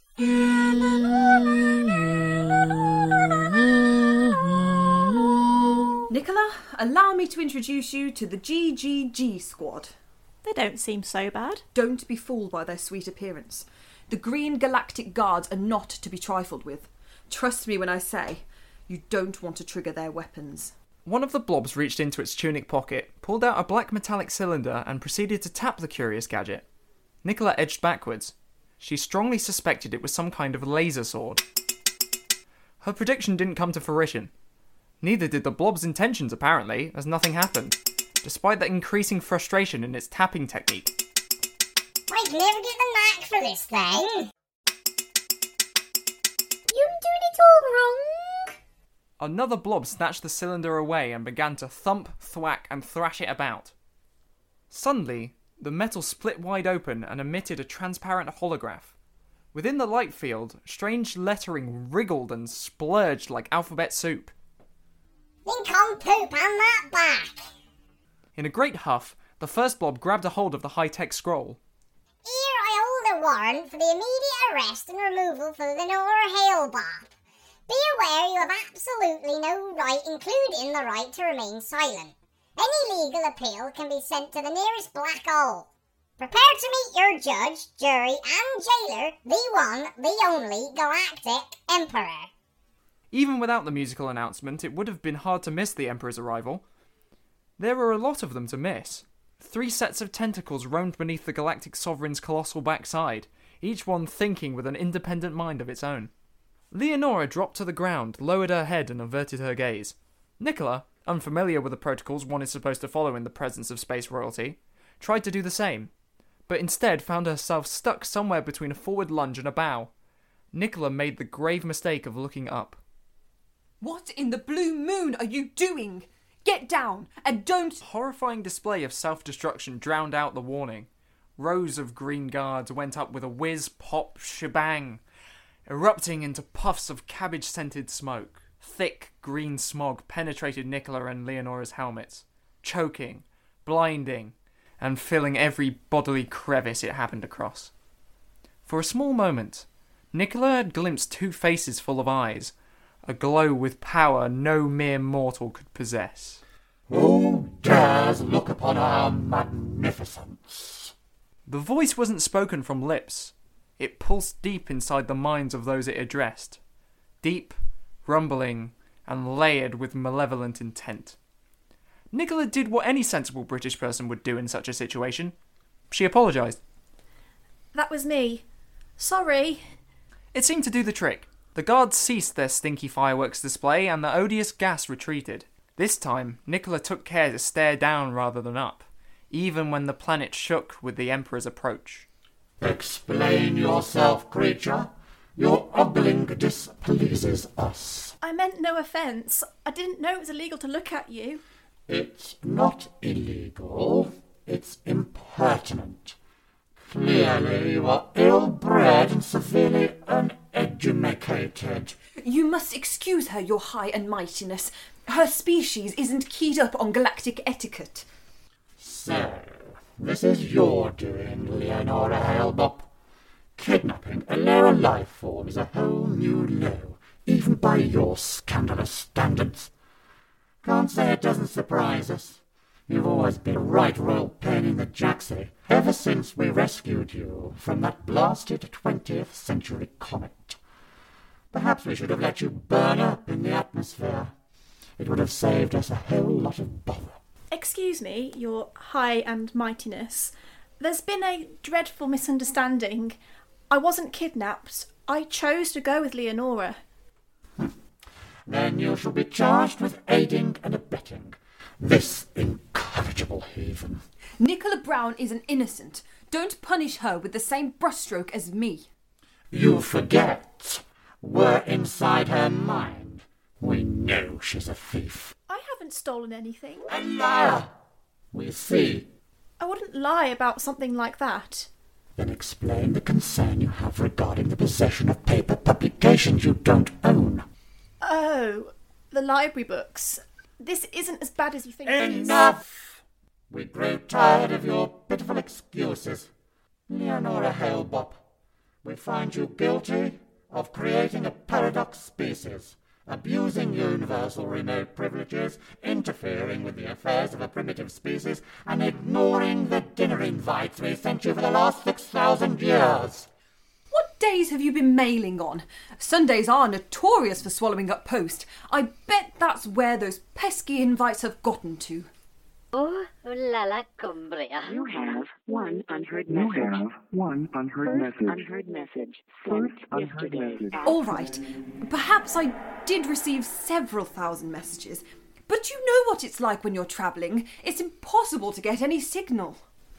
Nicola, allow me to introduce you to the GGG squad. They don't seem so bad. Don't be fooled by their sweet appearance. The Green Galactic Guards are not to be trifled with. Trust me when I say, you don't want to trigger their weapons. One of the blobs reached into its tunic pocket, pulled out a black metallic cylinder, and proceeded to tap the curious gadget. Nicola edged backwards. She strongly suspected it was some kind of laser sword. Her prediction didn't come to fruition. Neither did the blob's intentions, apparently, as nothing happened, despite the increasing frustration in its tapping technique. I can never get the knack for this thing. You're doing it all wrong. Another blob snatched the cylinder away and began to thump, thwack, and thrash it about. Suddenly, the metal split wide open and emitted a transparent holograph. Within the light field, strange lettering wriggled and splurged like alphabet soup. Nincompoop and that back. In a great huff, the first blob grabbed a hold of the high-tech scroll. Here I hold a warrant for the immediate arrest and removal for Lenora Halebop. Be aware you have absolutely no right, including the right to remain silent. Any legal appeal can be sent to the nearest black hole. Prepare to meet your judge, jury, and jailer, the one, the only, Galactic Emperor. Even without the musical announcement, it would have been hard to miss the Emperor's arrival. There were a lot of them to miss. 3 sets of tentacles roamed beneath the Galactic Sovereign's colossal backside, each one thinking with an independent mind of its own. Leonora dropped to the ground, lowered her head and averted her gaze. Nicola, unfamiliar with the protocols one is supposed to follow in the presence of space royalty, tried to do the same, but instead found herself stuck somewhere between a forward lunge and a bow. Nicola made the grave mistake of looking up. What in the blue moon are you doing? Get down and don't... A horrifying display of self-destruction drowned out the warning. Rows of green guards went up with a whiz, pop, shebang, erupting into puffs of cabbage-scented smoke. Thick green smog penetrated Nicola and Leonora's helmets, choking, blinding, and filling every bodily crevice it happened across. For a small moment, Nicola had glimpsed 2 faces full of eyes, aglow with power no mere mortal could possess. Who dares look upon our magnificence? The voice wasn't spoken from lips. It pulsed deep inside the minds of those it addressed. Deep, rumbling, and layered with malevolent intent. Nicola did what any sensible British person would do in such a situation. She apologised. That was me. Sorry. It seemed to do the trick. The guards ceased their stinky fireworks display and the odious gas retreated. This time, Nicola took care to stare down rather than up, even when the planet shook with the Emperor's approach. Explain yourself, creature. Your ogling displeases us. I meant no offence. I didn't know it was illegal to look at you. It's not illegal. It's impertinent. Clearly you are ill-bred and severely uneducated. You must excuse her, your high and mightiness. Her species isn't keyed up on galactic etiquette. So, this is your doing, Leonora Halebop. Kidnapping a lower life form is a whole new low, even by your scandalous standards. Can't say it doesn't surprise us. You've always been a right royal pain in the jacksie, ever since we rescued you from that blasted 20th century comet. Perhaps we should have let you burn up in the atmosphere. It would have saved us a whole lot of bother. Excuse me, your high and mightiness. There's been a dreadful misunderstanding. I wasn't kidnapped. I chose to go with Leonora. Then you shall be charged with aiding and abetting this incorrigible heathen. Nicola Brown is an innocent. Don't punish her with the same brushstroke as me. You forget. We're inside her mind. We know she's a thief. I haven't stolen anything. A liar! We see. I wouldn't lie about something like that. Then explain the concern you have regarding the possession of paper publications you don't own. Oh, the library books. This isn't as bad as you think it is. Enough! We grow tired of your pitiful excuses. Leonora Halebop, we find you guilty of creating a paradox species, abusing universal remote privileges, interfering with the affairs of a primitive species, and ignoring the dinner invites we sent you for the last 6,000 years. What days have you been mailing on? Sundays are notorious for swallowing up post. I bet that's where those pesky invites have gotten to. Oh, la la Cumbria. You have one unheard message. Unheard message. Sent yesterday. All right. Perhaps I did receive several thousand messages. But you know what it's like when you're travelling. It's impossible to get any signal.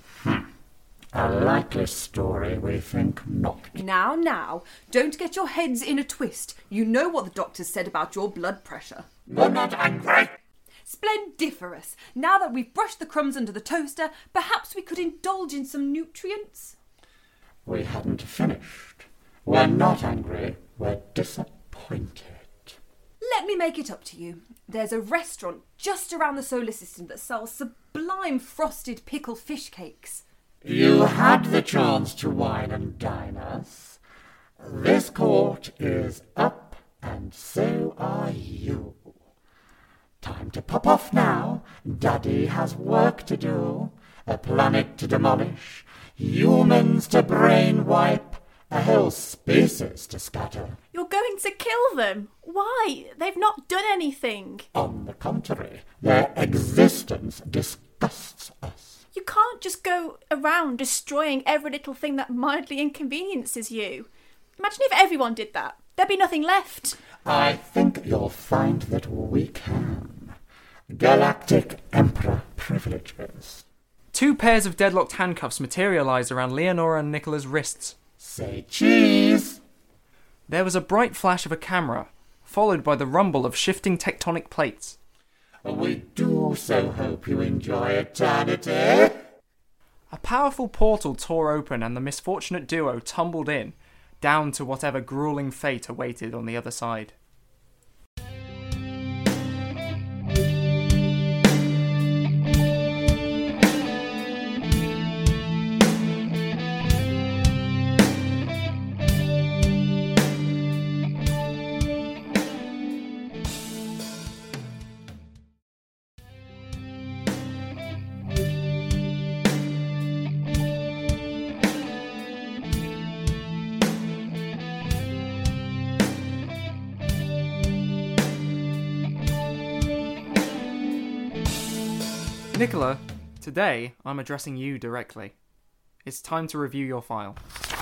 A likely story, we think not. Now, don't get your heads in a twist. You know what the doctors said about your blood pressure. We're not angry. Splendiferous. Now that we've brushed the crumbs under the toaster, perhaps we could indulge in some nutrients? We hadn't finished. We're not angry. We're disappointed. Let me make it up to you. There's a restaurant just around the solar system that sells sublime frosted pickle fish cakes. You had the chance to wine and dine us. This court is up, and so are you. Time to pop off now. Daddy has work to do. A planet to demolish. Humans to brain wipe. A whole species to scatter. You're going to kill them? Why? They've not done anything. On the contrary, their existence disgusts us. You can't just go around destroying every little thing that mildly inconveniences you. Imagine if everyone did that. There'd be nothing left. I think you'll find that we can. Galactic Emperor privileges. 2 pairs of deadlocked handcuffs materialise around Leonora and Nicola's wrists. Say cheese! There was a bright flash of a camera, followed by the rumble of shifting tectonic plates. We do so hope you enjoy eternity. A powerful portal tore open and the misfortunate duo tumbled in, down to whatever grueling fate awaited on the other side. Nicola, today I'm addressing you directly. It's time to review your file.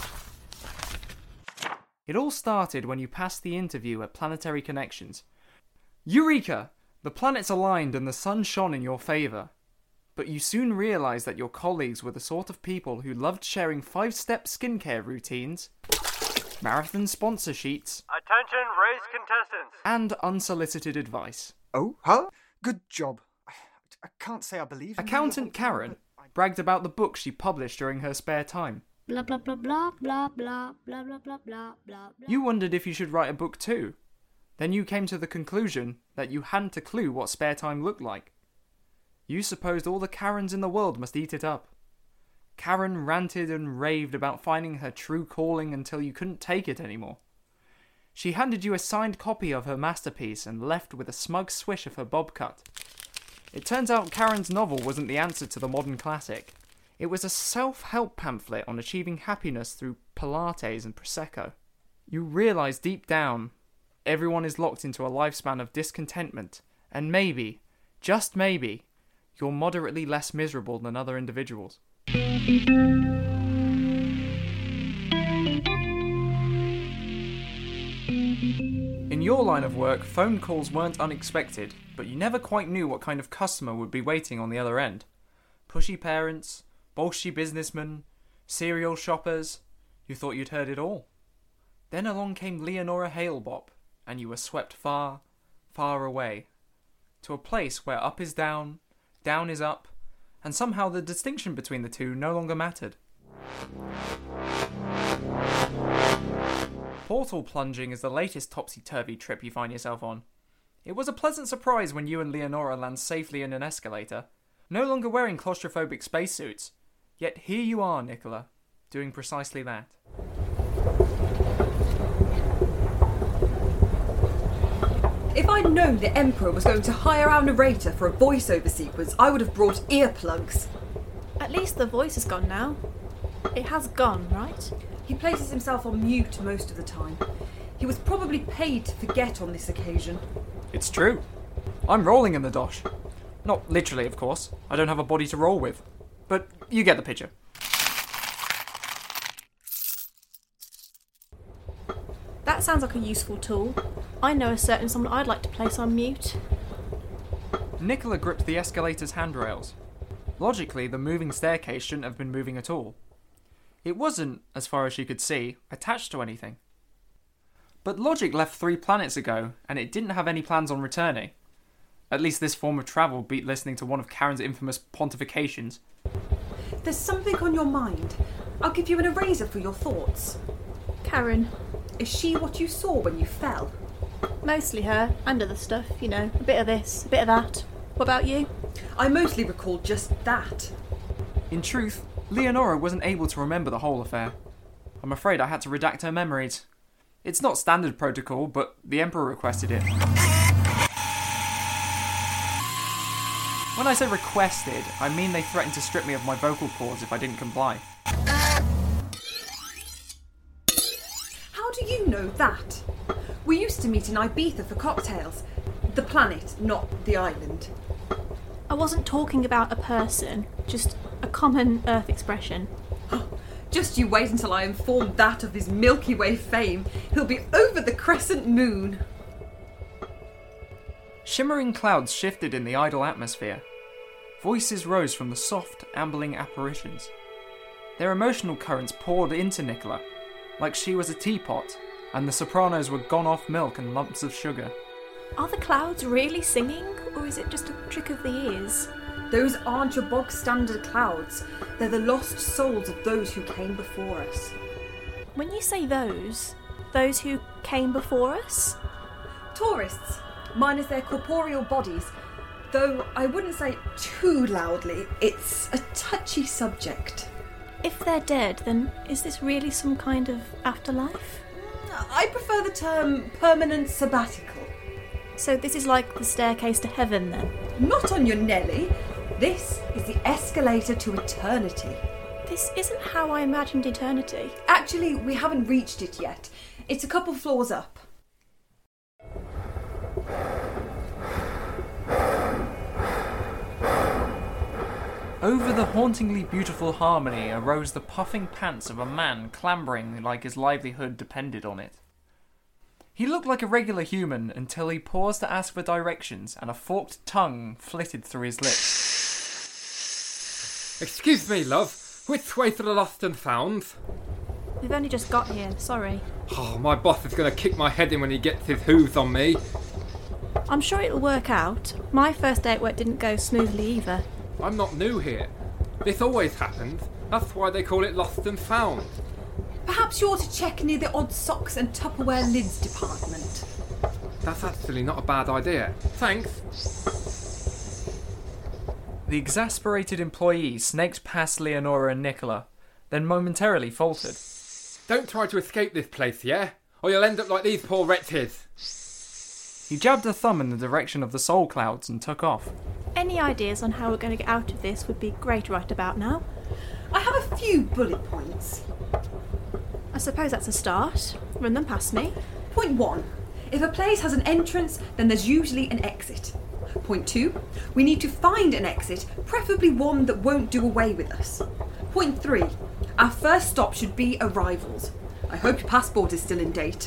It all started when you passed the interview at Planetary Connections. Eureka! The planets aligned and the sun shone in your favour. But you soon realised that your colleagues were the sort of people who loved sharing 5-step skincare routines, marathon sponsor sheets, Attention, race contestants! and unsolicited advice. Oh, huh? Good job. I can't say I believe in Accountant Karen bragged about the books she published during her spare time. Blah blah blah blah blah blah blah blah blah blah blah. You wondered if you should write a book too. Then you came to the conclusion that you hadn't a clue what spare time looked like. You supposed all the Karens in the world must eat it up. Karen ranted and raved about finding her true calling until you couldn't take it anymore. She handed you a signed copy of her masterpiece and left with a smug swish of her bob cut. It turns out Karen's novel wasn't the answer to the modern classic. It was a self-help pamphlet on achieving happiness through Pilates and Prosecco. You realise deep down, everyone is locked into a lifespan of discontentment, and maybe, just maybe, you're moderately less miserable than other individuals. In your line of work, phone calls weren't unexpected, but you never quite knew what kind of customer would be waiting on the other end. Pushy parents, bolshy businessmen, cereal shoppers, you thought you'd heard it all. Then along came Leonora Halebop, and you were swept far, far away, to a place where up is down is up, and somehow the distinction between the two no longer mattered. Portal plunging is the latest topsy-turvy trip you find yourself on. It was a pleasant surprise when you and Leonora land safely in an escalator, no longer wearing claustrophobic spacesuits. Yet here you are, Nicola, doing precisely that. If I'd known the Emperor was going to hire our narrator for a voiceover sequence, I would have brought earplugs. At least the voice is gone now. It has gone, right? He places himself on mute most of the time. He was probably paid to forget on this occasion. It's true. I'm rolling in the dosh. Not literally, of course. I don't have a body to roll with. But you get the picture. That sounds like a useful tool. I know a certain someone I'd like to place on mute. Nicola gripped the escalator's handrails. Logically, the moving staircase shouldn't have been moving at all. It wasn't, as far as she could see, attached to anything. But Logic left 3 planets ago, and it didn't have any plans on returning. At least this form of travel beat listening to one of Karen's infamous pontifications. There's something on your mind. I'll give you an eraser for your thoughts. Karen. Is she what you saw when you fell? Mostly her, and other stuff, you know. A bit of this, a bit of that. What about you? I mostly recall just that. In truth, Leonora wasn't able to remember the whole affair. I'm afraid I had to redact her memories. It's not standard protocol, but the Emperor requested it. When I say requested, I mean they threatened to strip me of my vocal cords if I didn't comply. How do you know that? We used to meet in Ibiza for cocktails. The planet, not the island. I wasn't talking about a person, just a common Earth expression. Just you wait until I inform that of his Milky Way fame. He'll be over the crescent moon. Shimmering clouds shifted in the idle atmosphere. Voices rose from the soft, ambling apparitions. Their emotional currents poured into Nicola, like she was a teapot, and the sopranos were gone-off milk and lumps of sugar. Are the clouds really singing, or is it just a trick of the ears? Those aren't your bog-standard clouds. They're the lost souls of those who came before us. When you say those who came before us? Tourists, minus their corporeal bodies. Though I wouldn't say it too loudly, it's a touchy subject. If they're dead, then is this really some kind of afterlife? I prefer the term permanent sabbatical. So this is like the staircase to heaven, then? Not on your Nelly. This is the escalator to eternity. This isn't how I imagined eternity. Actually, we haven't reached it yet. It's a couple floors up. Over the hauntingly beautiful harmony arose the puffing pants of a man clambering like his livelihood depended on it. He looked like a regular human until he paused to ask for directions and a forked tongue flitted through his lips. Excuse me, love. Which way to the lost and found? We've only just got here, sorry. Oh, my boss is going to kick my head in when he gets his hooves on me. I'm sure it'll work out. My first day at work didn't go smoothly either. I'm not new here. This always happens. That's why they call it lost and found. Perhaps you ought to check near the odd socks and Tupperware lids department. That's actually not a bad idea. Thanks. The exasperated employee snaked past Leonora and Nicola, then momentarily faltered. Don't try to escape this place, yeah? Or you'll end up like these poor wretches. He jabbed a thumb in the direction of the soul clouds and took off. Any ideas on how we're going to get out of this would be great right about now. I have a few bullet points. I suppose that's a start. Run them past me. Point 1. If a place has an entrance, then there's usually an exit. Point 2. We need to find an exit, preferably one that won't do away with us. Point 3. Our first stop should be arrivals. I hope your passport is still in date.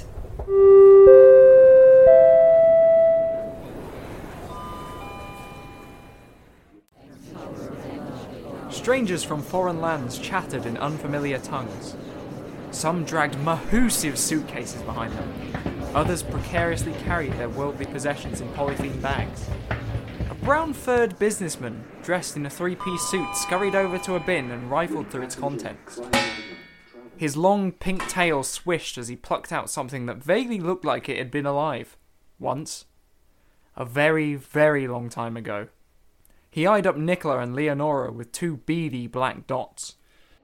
Strangers from foreign lands chattered in unfamiliar tongues. Some dragged massive suitcases behind them. Others precariously carried their worldly possessions in polythene bags. A brown-furred businessman, dressed in a three-piece suit, scurried over to a bin and rifled through its contents. His long pink tail swished as he plucked out something that vaguely looked like it had been alive. Once. A very, very long time ago. He eyed up Nicola and Leonora with two beady black dots.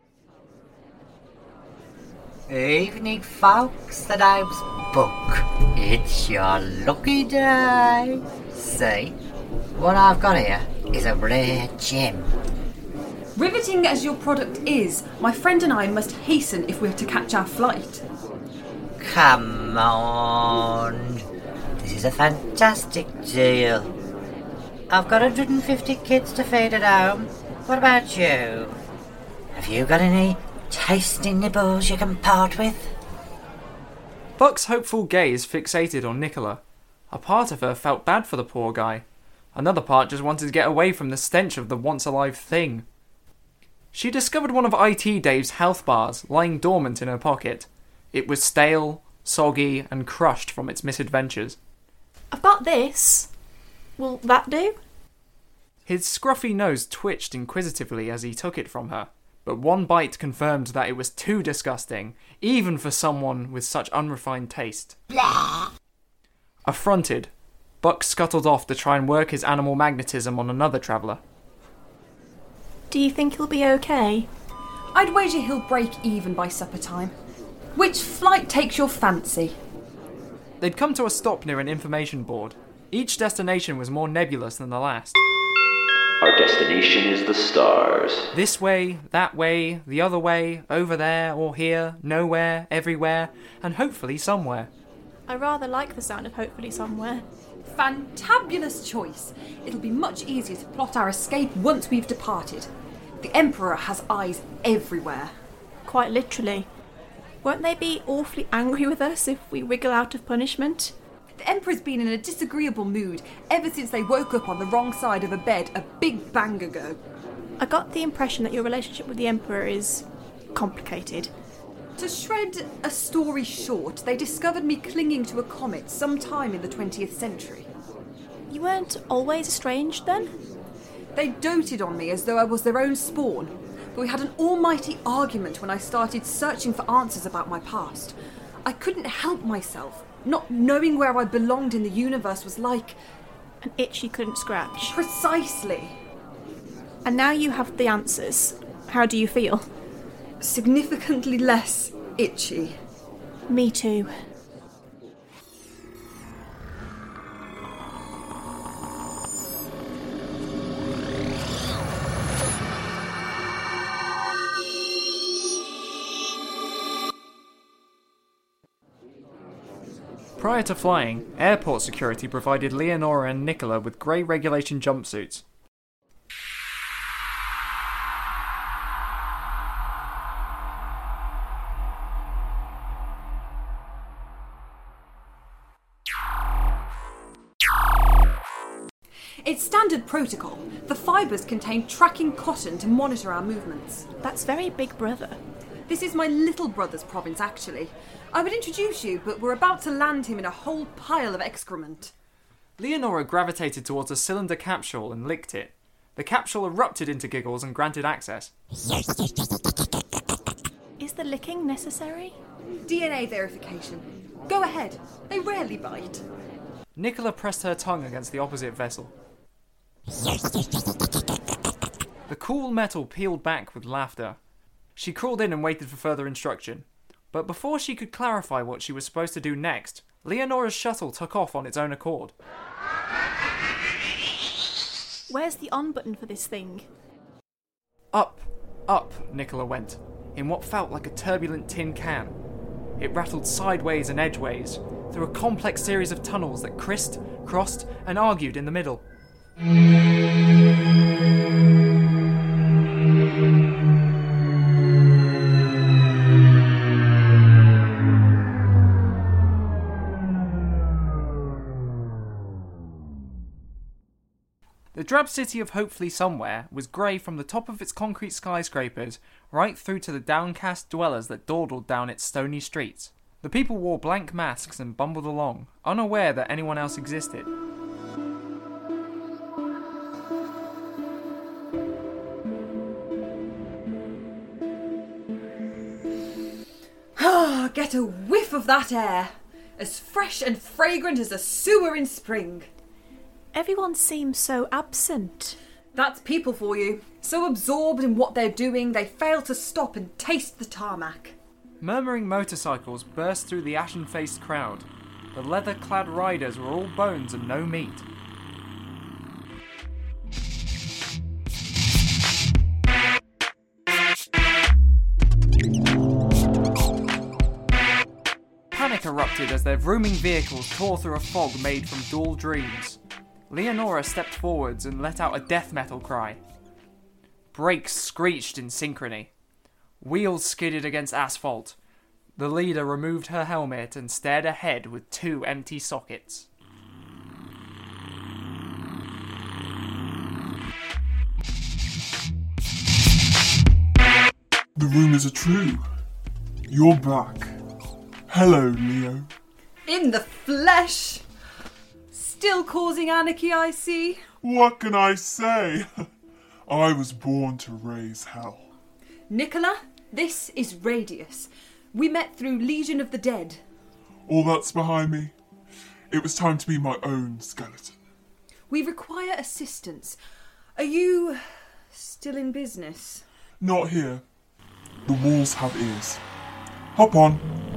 Evening, folks, the name's Buck. It's your lucky day. See, what I've got here is a rare gem. Riveting as your product is, my friend and I must hasten if we're to catch our flight. Come on. This is a fantastic deal. I've got 150 kids to feed at home. What about you? Have you got any tasty nibbles you can part with? Buck's hopeful gaze fixated on Nicola. A part of her felt bad for the poor guy. Another part just wanted to get away from the stench of the once-alive thing. She discovered one of IT Dave's health bars lying dormant in her pocket. It was stale, soggy, and crushed from its misadventures. I've got this. Will that do? His scruffy nose twitched inquisitively as he took it from her, but one bite confirmed that it was too disgusting, even for someone with such unrefined taste. Blah. Affronted, Buck scuttled off to try and work his animal magnetism on another traveller. Do you think he'll be okay? I'd wager he'll break even by supper time. Which flight takes your fancy? They'd come to a stop near an information board. Each destination was more nebulous than the last. Our destination is the stars. This way, that way, the other way, over there or here, nowhere, everywhere, and hopefully somewhere. I rather like the sound of hopefully somewhere. Fantabulous choice. It'll be much easier to plot our escape once we've departed. The Emperor has eyes everywhere. Quite literally. Won't they be awfully angry with us if we wriggle out of punishment? The Emperor's been in a disagreeable mood ever since they woke up on the wrong side of a bed a big bang ago. I got the impression that your relationship with the Emperor is complicated. To shred a story short, they discovered me clinging to a comet sometime in the 20th century. You weren't always estranged then? They doted on me as though I was their own spawn, but we had an almighty argument when I started searching for answers about my past. I couldn't help myself. Not knowing where I belonged in the universe was like an itch you couldn't scratch. Precisely. And now you have the answers. How do you feel? Significantly less itchy. Me too. Prior to flying, airport security provided Leonora and Nicola with grey regulation jumpsuits. It's standard protocol. The fibres contain tracking cotton to monitor our movements. That's very Big Brother. This is my little brother's province, actually. I would introduce you, but we're about to land him in a whole pile of excrement. Leonora gravitated towards a cylinder capsule and licked it. The capsule erupted into giggles and granted access. Is the licking necessary? DNA verification. Go ahead. They rarely bite. Nicola pressed her tongue against the opposite vessel. The cool metal peeled back with laughter. She crawled in and waited for further instruction. But before she could clarify what she was supposed to do next, Leonora's shuttle took off on its own accord. Where's the on button for this thing? Up, Nicola went, in what felt like a turbulent tin can. It rattled sideways and edgeways, through a complex series of tunnels that crossed, and argued in the middle. The drab city of Hopefully Somewhere was grey from the top of its concrete skyscrapers right through to the downcast dwellers that dawdled down its stony streets. The people wore blank masks and bumbled along, unaware that anyone else existed. Ah, get a whiff of that air! As fresh and fragrant as a sewer in spring. Everyone seems so absent. That's people for you. So absorbed in what they're doing, they fail to stop and taste the tarmac. Murmuring motorcycles burst through the ashen-faced crowd. The leather-clad riders were all bones and no meat. Panic erupted as their vrooming vehicles tore through a fog made from dull dreams. Leonora stepped forwards and let out a death metal cry. Brakes screeched in synchrony. Wheels skidded against asphalt. The leader removed her helmet and stared ahead with 2 empty sockets. The rumours are true. You're back. Hello, Leo. In the flesh! Still causing anarchy, I see. What can I say? I was born to raise hell. Nicola, this is Radius. We met through Legion of the Dead. All that's behind me. It was time to be my own skeleton. We require assistance. Are you still in business? Not here. The walls have ears. Hop on.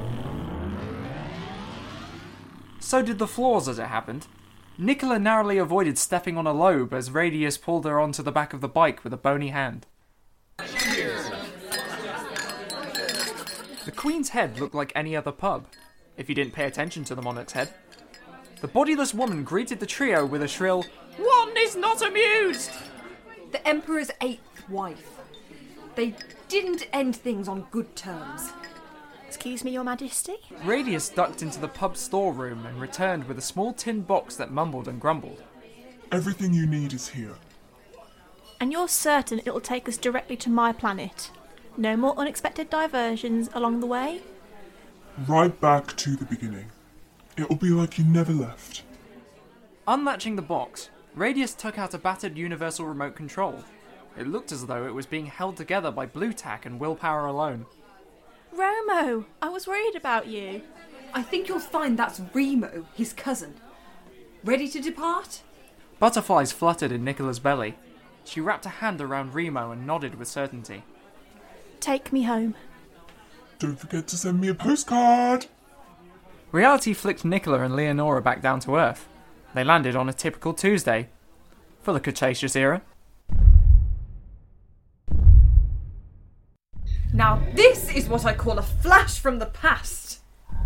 So did the floors as it happened. Nicola narrowly avoided stepping on a lobe as Radius pulled her onto the back of the bike with a bony hand. The Queen's Head looked like any other pub, if you didn't pay attention to the monarch's head. The bodiless woman greeted the trio with a shrill, "One is not amused!" The Emperor's 8th wife. They didn't end things on good terms. Excuse me, Your Majesty? Radius ducked into the pub storeroom and returned with a small tin box that mumbled and grumbled. Everything you need is here. And you're certain it'll take us directly to my planet? No more unexpected diversions along the way? Right back to the beginning. It'll be like you never left. Unlatching the box, Radius took out a battered universal remote control. It looked as though it was being held together by blue tack and willpower alone. Romo, I was worried about you. I think you'll find that's Remo, his cousin. Ready to depart? Butterflies fluttered in Nicola's belly. She wrapped a hand around Remo and nodded with certainty. Take me home. Don't forget to send me a postcard! Reality flicked Nicola and Leonora back down to Earth. They landed on a typical Tuesday. For the Cretaceous era. Now this is what I call a flash from the past.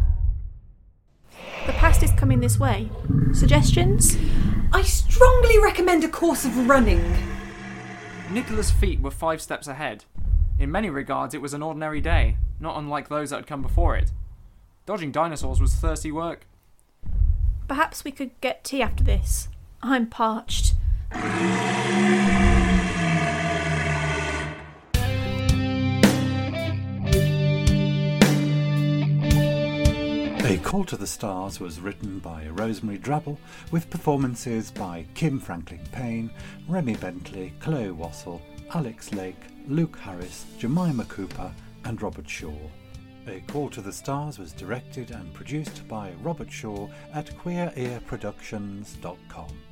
The past is coming this way. Suggestions? I strongly recommend a course of running. Nicola's feet were 5 steps ahead. In many regards, it was an ordinary day, not unlike those that had come before it. Dodging dinosaurs was thirsty work. Perhaps we could get tea after this. I'm parched. A Call to the Stars was written by Rosemary Drabble, with performances by Kim Franklin Payne, Remy Bentley, Chloe Wassell, Alex Lake, Luke Harris, Jemima Cooper and Robert Shaw. A Call to the Stars was directed and produced by Robert Shaw at queerearproductions.com.